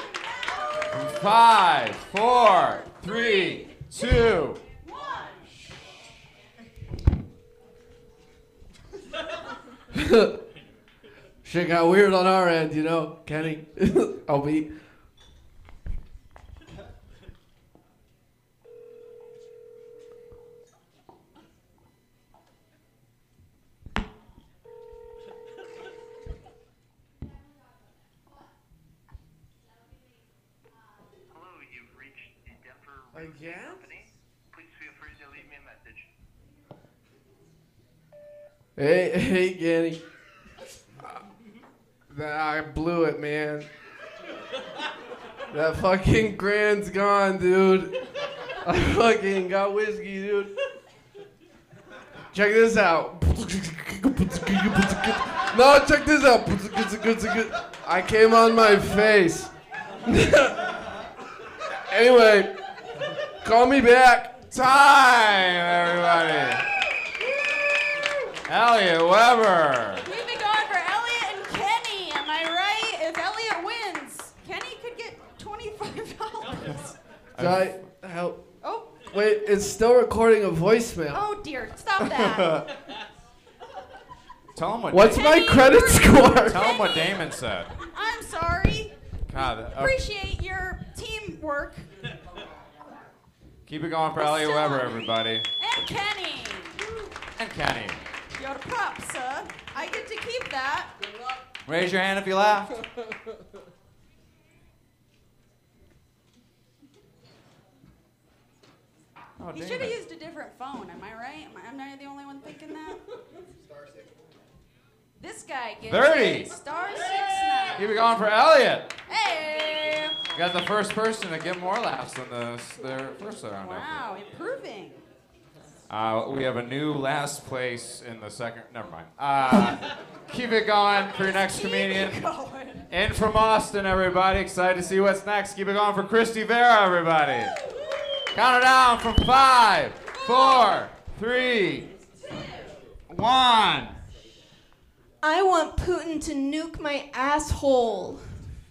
5, 4, 3, 2. Shit got weird on our end, you know, Kenny. I'll be. Again? Please feel free to leave me a message. Hey, Kenny. I blew it, man. That fucking grand's gone, dude. I fucking got whiskey, dude. Check this out. No, check this out. I came on my face. Anyway, call me back. Time, everybody. Elliot Weber. Keep it going for Elliot and Kenny. Am I right? If Elliot wins, Kenny could get $25. Did I help? Oh. Wait, it's still recording a voicemail. Oh dear, stop that. Tell him what. What's my credit score? Tell him what Damon said. I'm sorry. God, Appreciate your teamwork. keep it going for Elliot Weber, everybody. And Kenny. And Kenny. You're the props, sir. I get to keep that. Raise your hand if you laughed. Oh, You should have used a different phone, am I right? Am I the only one thinking that? This guy gets 30. it. Star 69. Keep it going for Elliot. Hey! Got the first person to get more laughs than their first round. Wow, improving. We have a new last place in the second. Never mind. Keep it going for your next comedian. In from Austin, everybody. Excited to see what's next. Keep it going for Christy Vera, everybody. Count it down from 5, 4, 3, 1. I want Putin to nuke my asshole.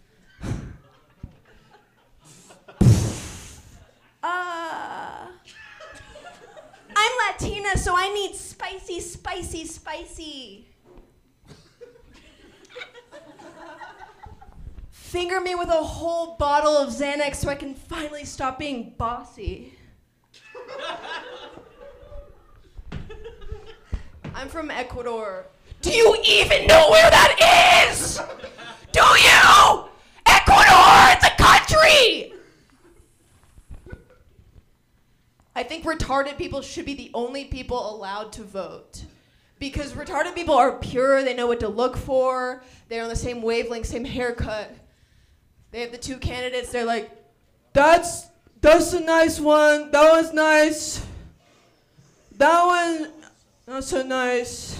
I'm Latina, so I need spicy, spicy, spicy. Finger me with a whole bottle of Xanax so I can finally stop being bossy. I'm from Ecuador. Do you even know where that is? Do you? Ecuador, it's a country! I think retarded people should be the only people allowed to vote. Because retarded people are pure, they know what to look for, they're on the same wavelength, same haircut. They have the two candidates, they're like, that's a nice one, that one's nice. That one, not so nice.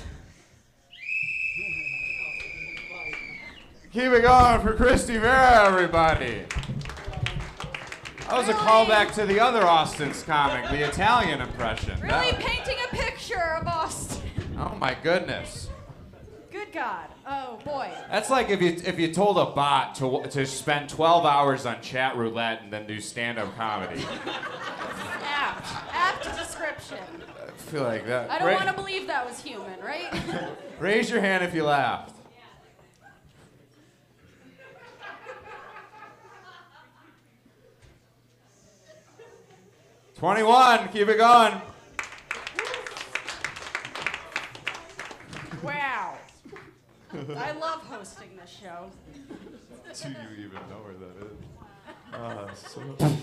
Keep it going for Christy Vera, everybody. That was a callback to the other Austin's comic, the Italian impression. Really painting a picture of Austin. Oh my goodness. Good God. Oh boy. That's like if you told a bot to spend 12 hours on chat roulette and then do stand-up comedy. Apt description. I feel like that. I don't want to believe that was human, right? Raise your hand if you laughed. $21. Keep it going. Wow. I love hosting this show. Do you even know where that is?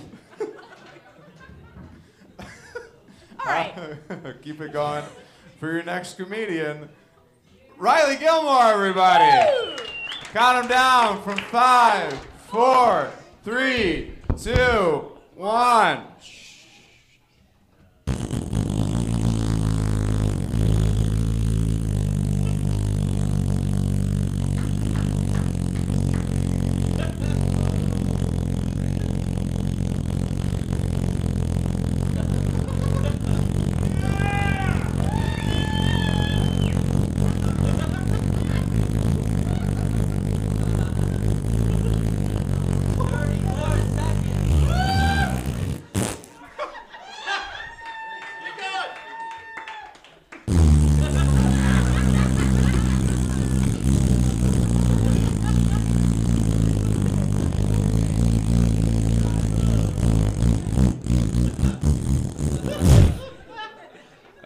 All right. Keep it going for your next comedian, Riley Gilmore, everybody. Woo! Count him down from 5, 4, 3, 2, 1.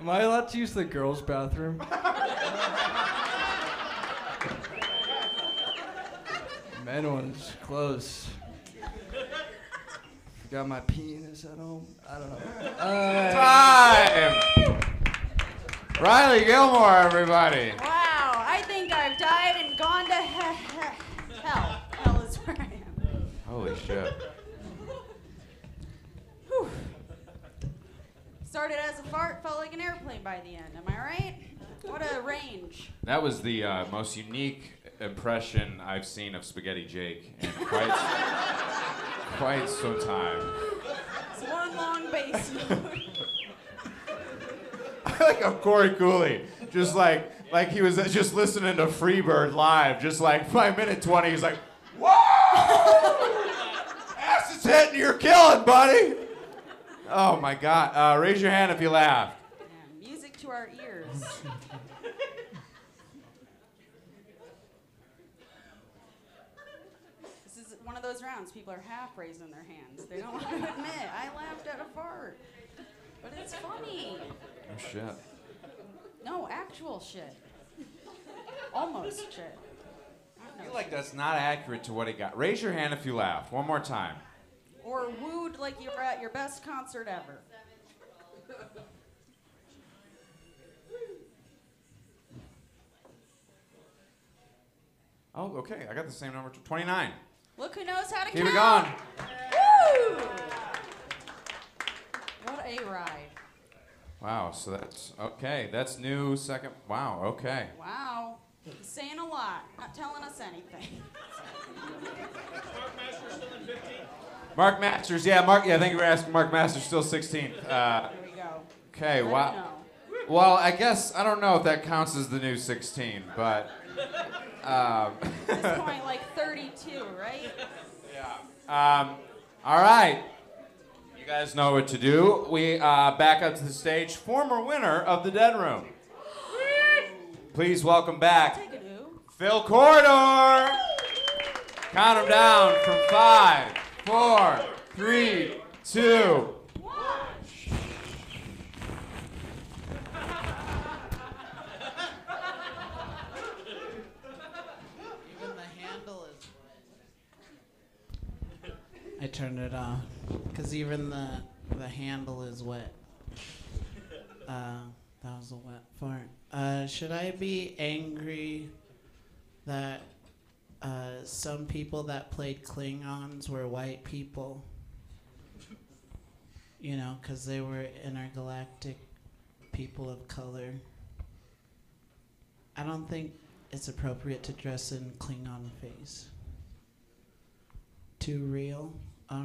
Am I allowed to use the girls' bathroom? Men one's close. Got my penis at home. I don't know. Time! Riley Gilmore, everybody. Wow, I think I've died and gone to hell. Hell is where I am. Holy shit. Whew. Started as a fart, felt like an airplane by the end. Am I right? What a range. That was the most unique impression I've seen of Spaghetti Jake in quite some time. It's one long bass note. I like how Corey Cooley, just like he was just listening to Freebird live, just like by minute 20, he's like, whoa! Acid's hitting, you're killing, buddy! Oh my God. Raise your hand if you laughed. Yeah, music to our ears. This is one of those rounds. People are half raising their hands. They don't want to admit, I laughed at a fart. But it's funny. Oh shit. No, actual shit. Almost shit. I feel like that's not accurate to what he got. Raise your hand if you laughed. One more time. Or wooed like you were at your best concert ever. Oh, okay. I got the same number. 29. Look who knows how to Keep count. it going. Woo! What a ride. Wow, so that's okay. That's new second. Wow, okay. Wow. He's saying a lot, not telling us anything. Mark Masters, yeah, Mark. Yeah, thank you for asking. Mark Masters still 16th. Here we go. Okay, Let wow. him know. Well, I guess I don't know if that counts as the new 16, but. At this point, like 32, right? All right. You guys know what to do. We back up to the stage. Former winner of the Dead Room. Please welcome back Phil Corridor. Count him down from 5, 4, 3, 2. Even the handle is wet. I turned it off because even the handle is wet. That was a wet fart. Should I be angry that some people that played Klingons were white people? You know, because they were intergalactic people of color. I don't think it's appropriate to dress in Klingon face. Too real? All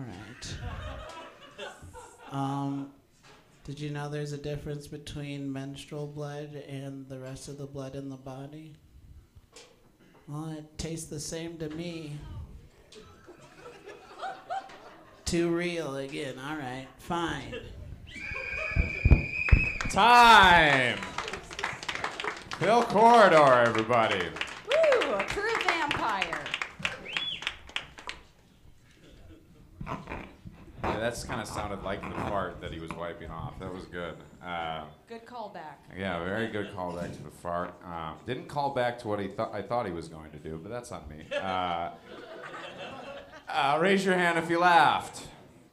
right. Did you know there's a difference between menstrual blood and the rest of the blood in the body? Well, it tastes the same to me. Too real again. All right, fine. Time. Phil Corridor, everybody. Woo, a true vampire. Yeah, that's kind of sounded like the fart that he was wiping off. That was good. Good callback. Yeah, very good callback to the fart. Didn't call back to what I thought he was going to do, but that's on me. Raise your hand if you laughed.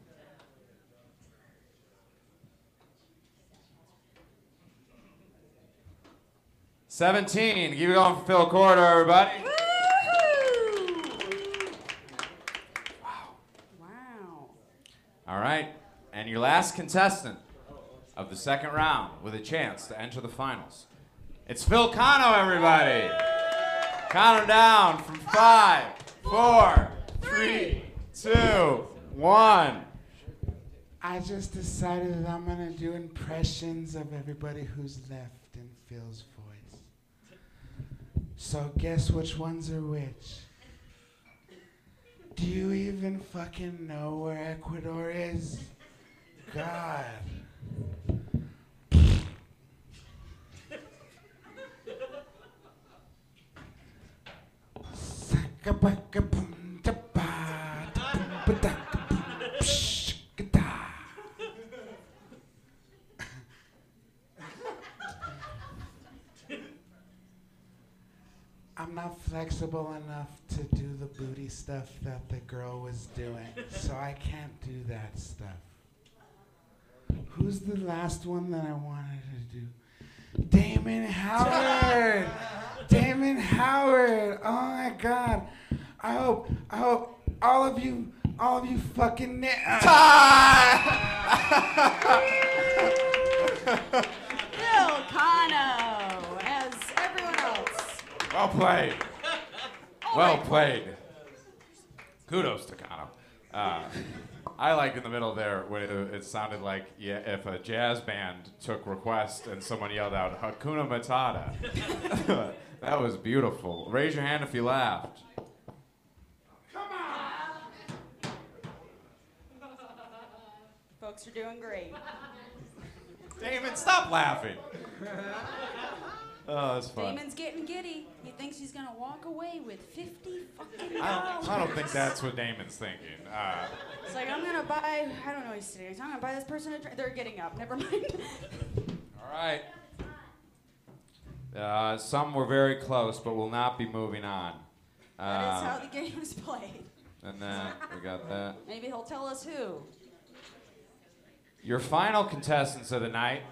$17. Keep it going for Phil Corridor, everybody. Wow. All right, and your last contestant of the second round with a chance to enter the finals. It's Phil Cano, everybody. Count him down from 5, 4, 3, 2, 1. I just decided that I'm gonna do impressions of everybody who's left in Phil's voice. So guess which ones are which? Do you even fucking know where Ecuador is? God. I'm not flexible enough to do the booty stuff that the girl was doing, so I can't do that stuff. Who's the last one that I wanted to do? Damon Howard! Damon Howard! Oh my God! I hope all of you fucking Bill Cano, as everyone else. Well played. Well played. Kudos to Kano. I liked in the middle there when it sounded like if a jazz band took request and someone yelled out Hakuna Matata. That was beautiful. Raise your hand if you laughed. Folks are doing great. Damon, stop laughing. Oh, that's fun. Damon's getting giddy. He thinks he's gonna walk away with $50 fucking I don't think that's what Damon's thinking. It's like, I'm gonna buy, I don't know what he's saying. I'm gonna buy this person a drink. They're getting up, never mind. All right. Some were very close, but will not be moving on. That is how the game is played. And then we got that. Maybe he'll tell us who. Your final contestants of the night.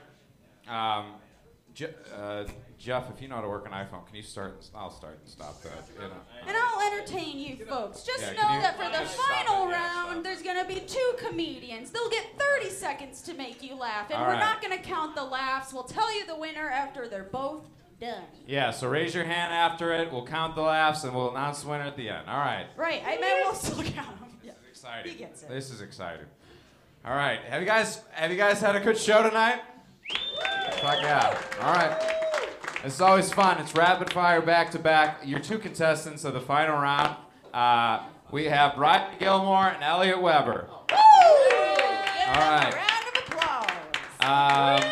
Jeff, if you know how to work an iPhone, can you start? I'll start and stop that. You know. And I'll entertain you folks. Just Yeah, know can you- that for the Stop final it, yeah, round, there's gonna be 2 comedians. They'll get 30 seconds to make you laugh. And All we're right. not gonna count the laughs. We'll tell you the winner after they're both done. Yeah, so raise your hand after it. We'll count the laughs and we'll announce the winner at the end. All right. Right, I mean, we'll still count them. Yeah. Exciting. He gets it. This is exciting. All right. Have you guys had a good show tonight? Fuck yeah. All right. This is always fun. It's rapid fire back to back. Your 2 contestants of the final round. We have Riley Gilmore and Elliot Weber. Woo! All right. Round of applause.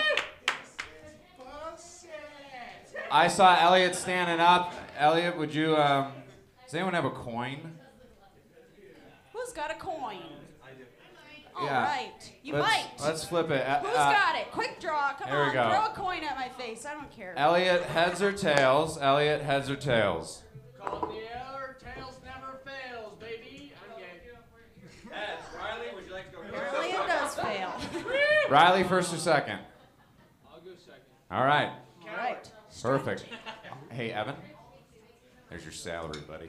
I saw Elliot standing up. Elliot, would you? Does anyone have a coin? Who's got a coin? All Yeah. right. You let's, might. Let's flip it. Who's got it? Quick draw. Come here we on. go. Throw a coin at my face. I don't care. Elliot, heads or tails? Elliot, heads or tails? Call it the air, tails never fails, baby. I'm gay. Heads. Riley, would you like to go first? Apparently it does fail. Riley, first or second? I'll go second. All right. All right. Perfect. Hey, Evan. There's your salary, buddy.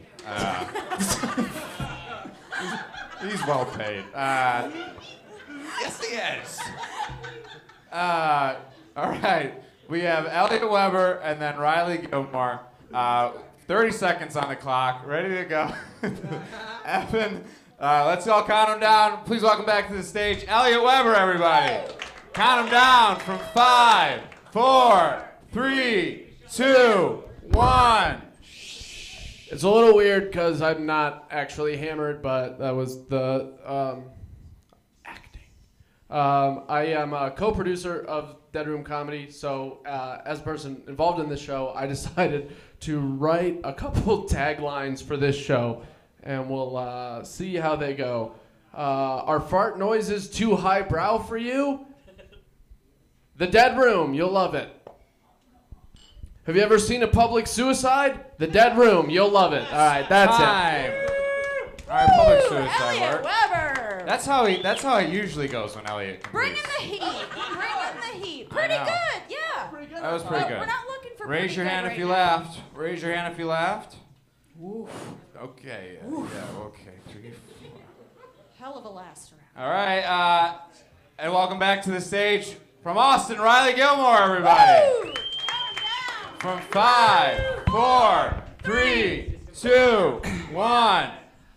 He's well paid. Yes, he is. All right. We have Elliot Weber and then Riley Gilmore. 30 seconds on the clock. Ready to go. Evan, let's all count them down. Please welcome back to the stage Elliot Weber, everybody. Count them down from 5, 4, 3, 2, 1. It's a little weird because I'm not actually hammered, but that was the acting. I am a co-producer of Dead Room Comedy, so as a person involved in this show, I decided to write a couple taglines for this show, and we'll see how they go. Are fart noises too highbrow for you? The Dead Room, you'll love it. Have you ever seen a public suicide? The Dead Room, you'll love it. All right, that's it. All right, public suicide Elliot alert. Weber. That's how it usually goes when Elliot can Bring do in this. the heat. Bring in the heat. Pretty know. good. Yeah. That was pretty But good. We're not looking for Raise pretty your good hand right if you now. laughed. Raise your hand if you laughed. Oof. Okay. Oof. Yeah. Okay. 3, 4. Hell of a last round. All right. And welcome back to the stage from Austin, Riley Gilmore, everybody. Woo! From 5, 4, 3, 2, 1.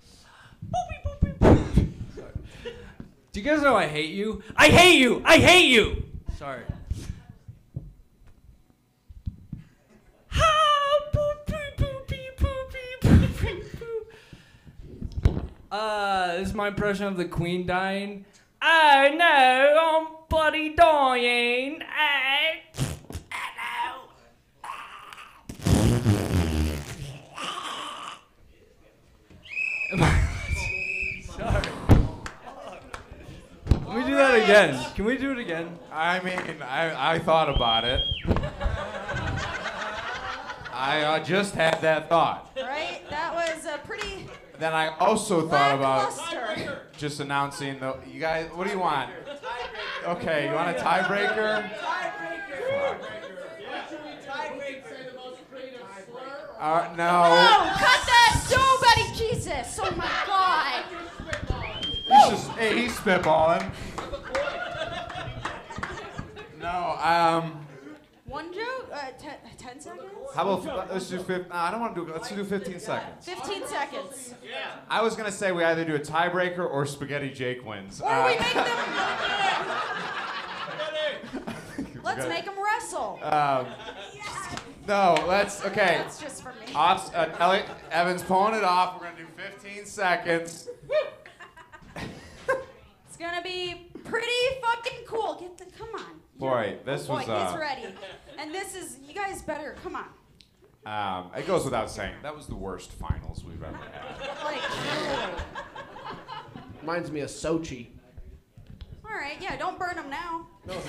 Do you guys know I hate you? I hate you! I hate you! Sorry. This is my impression of the Queen dying. Oh no, I'm bloody dying. Sorry. Can we do that again? Can we do it again? I mean, I thought about it. I just had that thought. Right? That was a pretty Then I also thought about lackluster. just announcing the. You guys, what do you want? Okay, you want a tiebreaker? No. Oh, cut that! Nobody, Jesus! Oh my God! Hey, he's spitballing. No, One joke? 10 seconds? how about let's do 15? I don't want to do. Let's do 15 seconds. 15 seconds. I was gonna say we either do a tiebreaker or Spaghetti Jake wins. Or we make them. Let's make them wrestle. No, okay. That's just for me. Elliot Evans pulling it off. We're gonna do 15 seconds. It's gonna be pretty fucking cool. Come on. Boy, this Boy, was. he's ready. And this is, you guys better, come on. It goes without saying that was the worst finals we've ever had. Like, really. Reminds me of Sochi. All right, yeah, don't burn them now.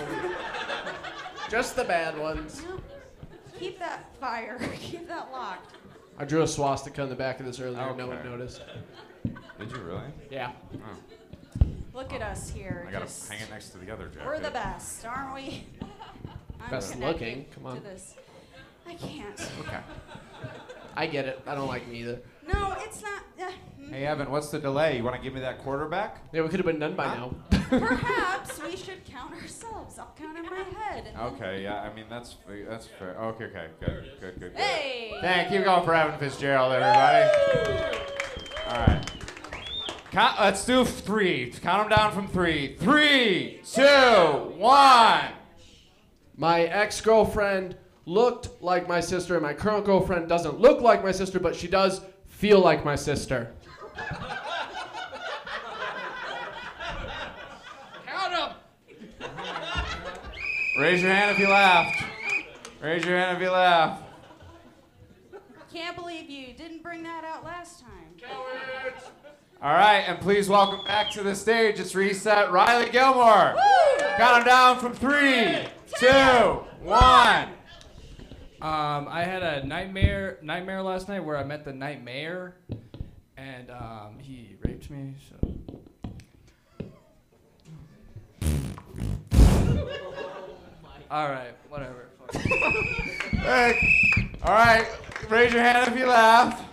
Just the bad ones. No. Keep that fire. Keep that locked. I drew a swastika in the back of this earlier. No one Okay. noticed. Did you really? Yeah. Oh. Look at us here. I gotta just- hang it next to the other jacket. We're the best, aren't we? I'm Best connected looking, come on. To this. I can't. Okay. I get it. I don't like me either. No, it's not. Hey Evan, what's the delay? You want to give me that quarterback? Yeah, we could have been done by now. Perhaps we should count ourselves. I'll count in my head. And then- Okay, yeah. I mean that's fair. Okay, good. Hey! Keep going for Evan Fitzgerald, everybody. All right. Let's do 3. Count them down from 3. 3, 2, 1. My ex-girlfriend looked like my sister, and my current girlfriend doesn't look like my sister, but she does feel like my sister. Count 'em. Raise your hand if you laughed. Raise your hand if you laughed. Can't believe you didn't bring that out last time. All right, and please welcome back to the stage. It's Reset, Riley Gilmore. Count them down from 3, 2, 1. I had a nightmare last night where I met the nightmare, and he raped me. So. All right, whatever. Hey. All right, raise your hand if you laughed.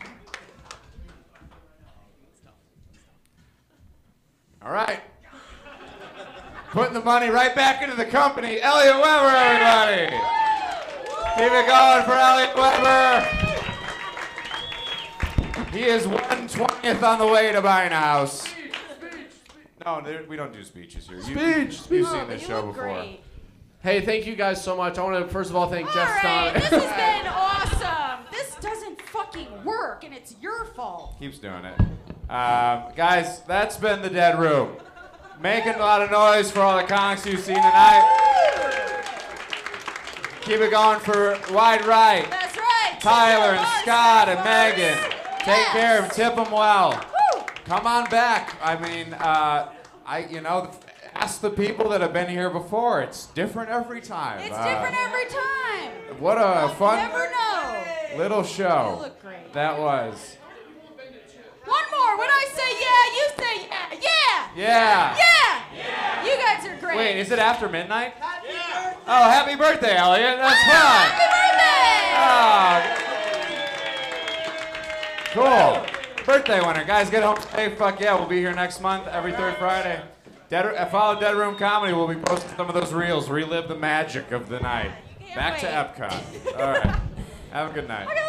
All right. Putting the money right back into the company. Elliot Weber, everybody. Keep it going for Elliot Weber. He is 1/20th on the way to buying a house. No, we don't do speeches here. You've seen this show before. Hey, thank you guys so much. I want to first of all thank Jeff Alright, Stone. this has been awesome. This doesn't fucking work, and it's your fault. Keeps doing it. Guys, that's been the Dead Room. Making a lot of noise for all the comics you've seen tonight. Keep it going for Wide Right. That's right. Tyler and Scott and Megan. Take care of them. Tip them well. Come on back. I mean, ask the people that have been here before. It's different every time. It's different every time. What a fun Never know. little show You look great. that was. One more. When I say yeah, you say yeah. Yeah. Yeah. You guys are great. Wait, is it after midnight? Oh, happy birthday, Elliot. That's fun. Happy birthday. Cool. Birthday winner. Guys, get home safe. Fuck yeah, we'll be here next month, every third Friday. Follow Dead Room Comedy. We'll be posting some of those reels. Relive the magic of the night. Back to Epcot. All right. Have a good night.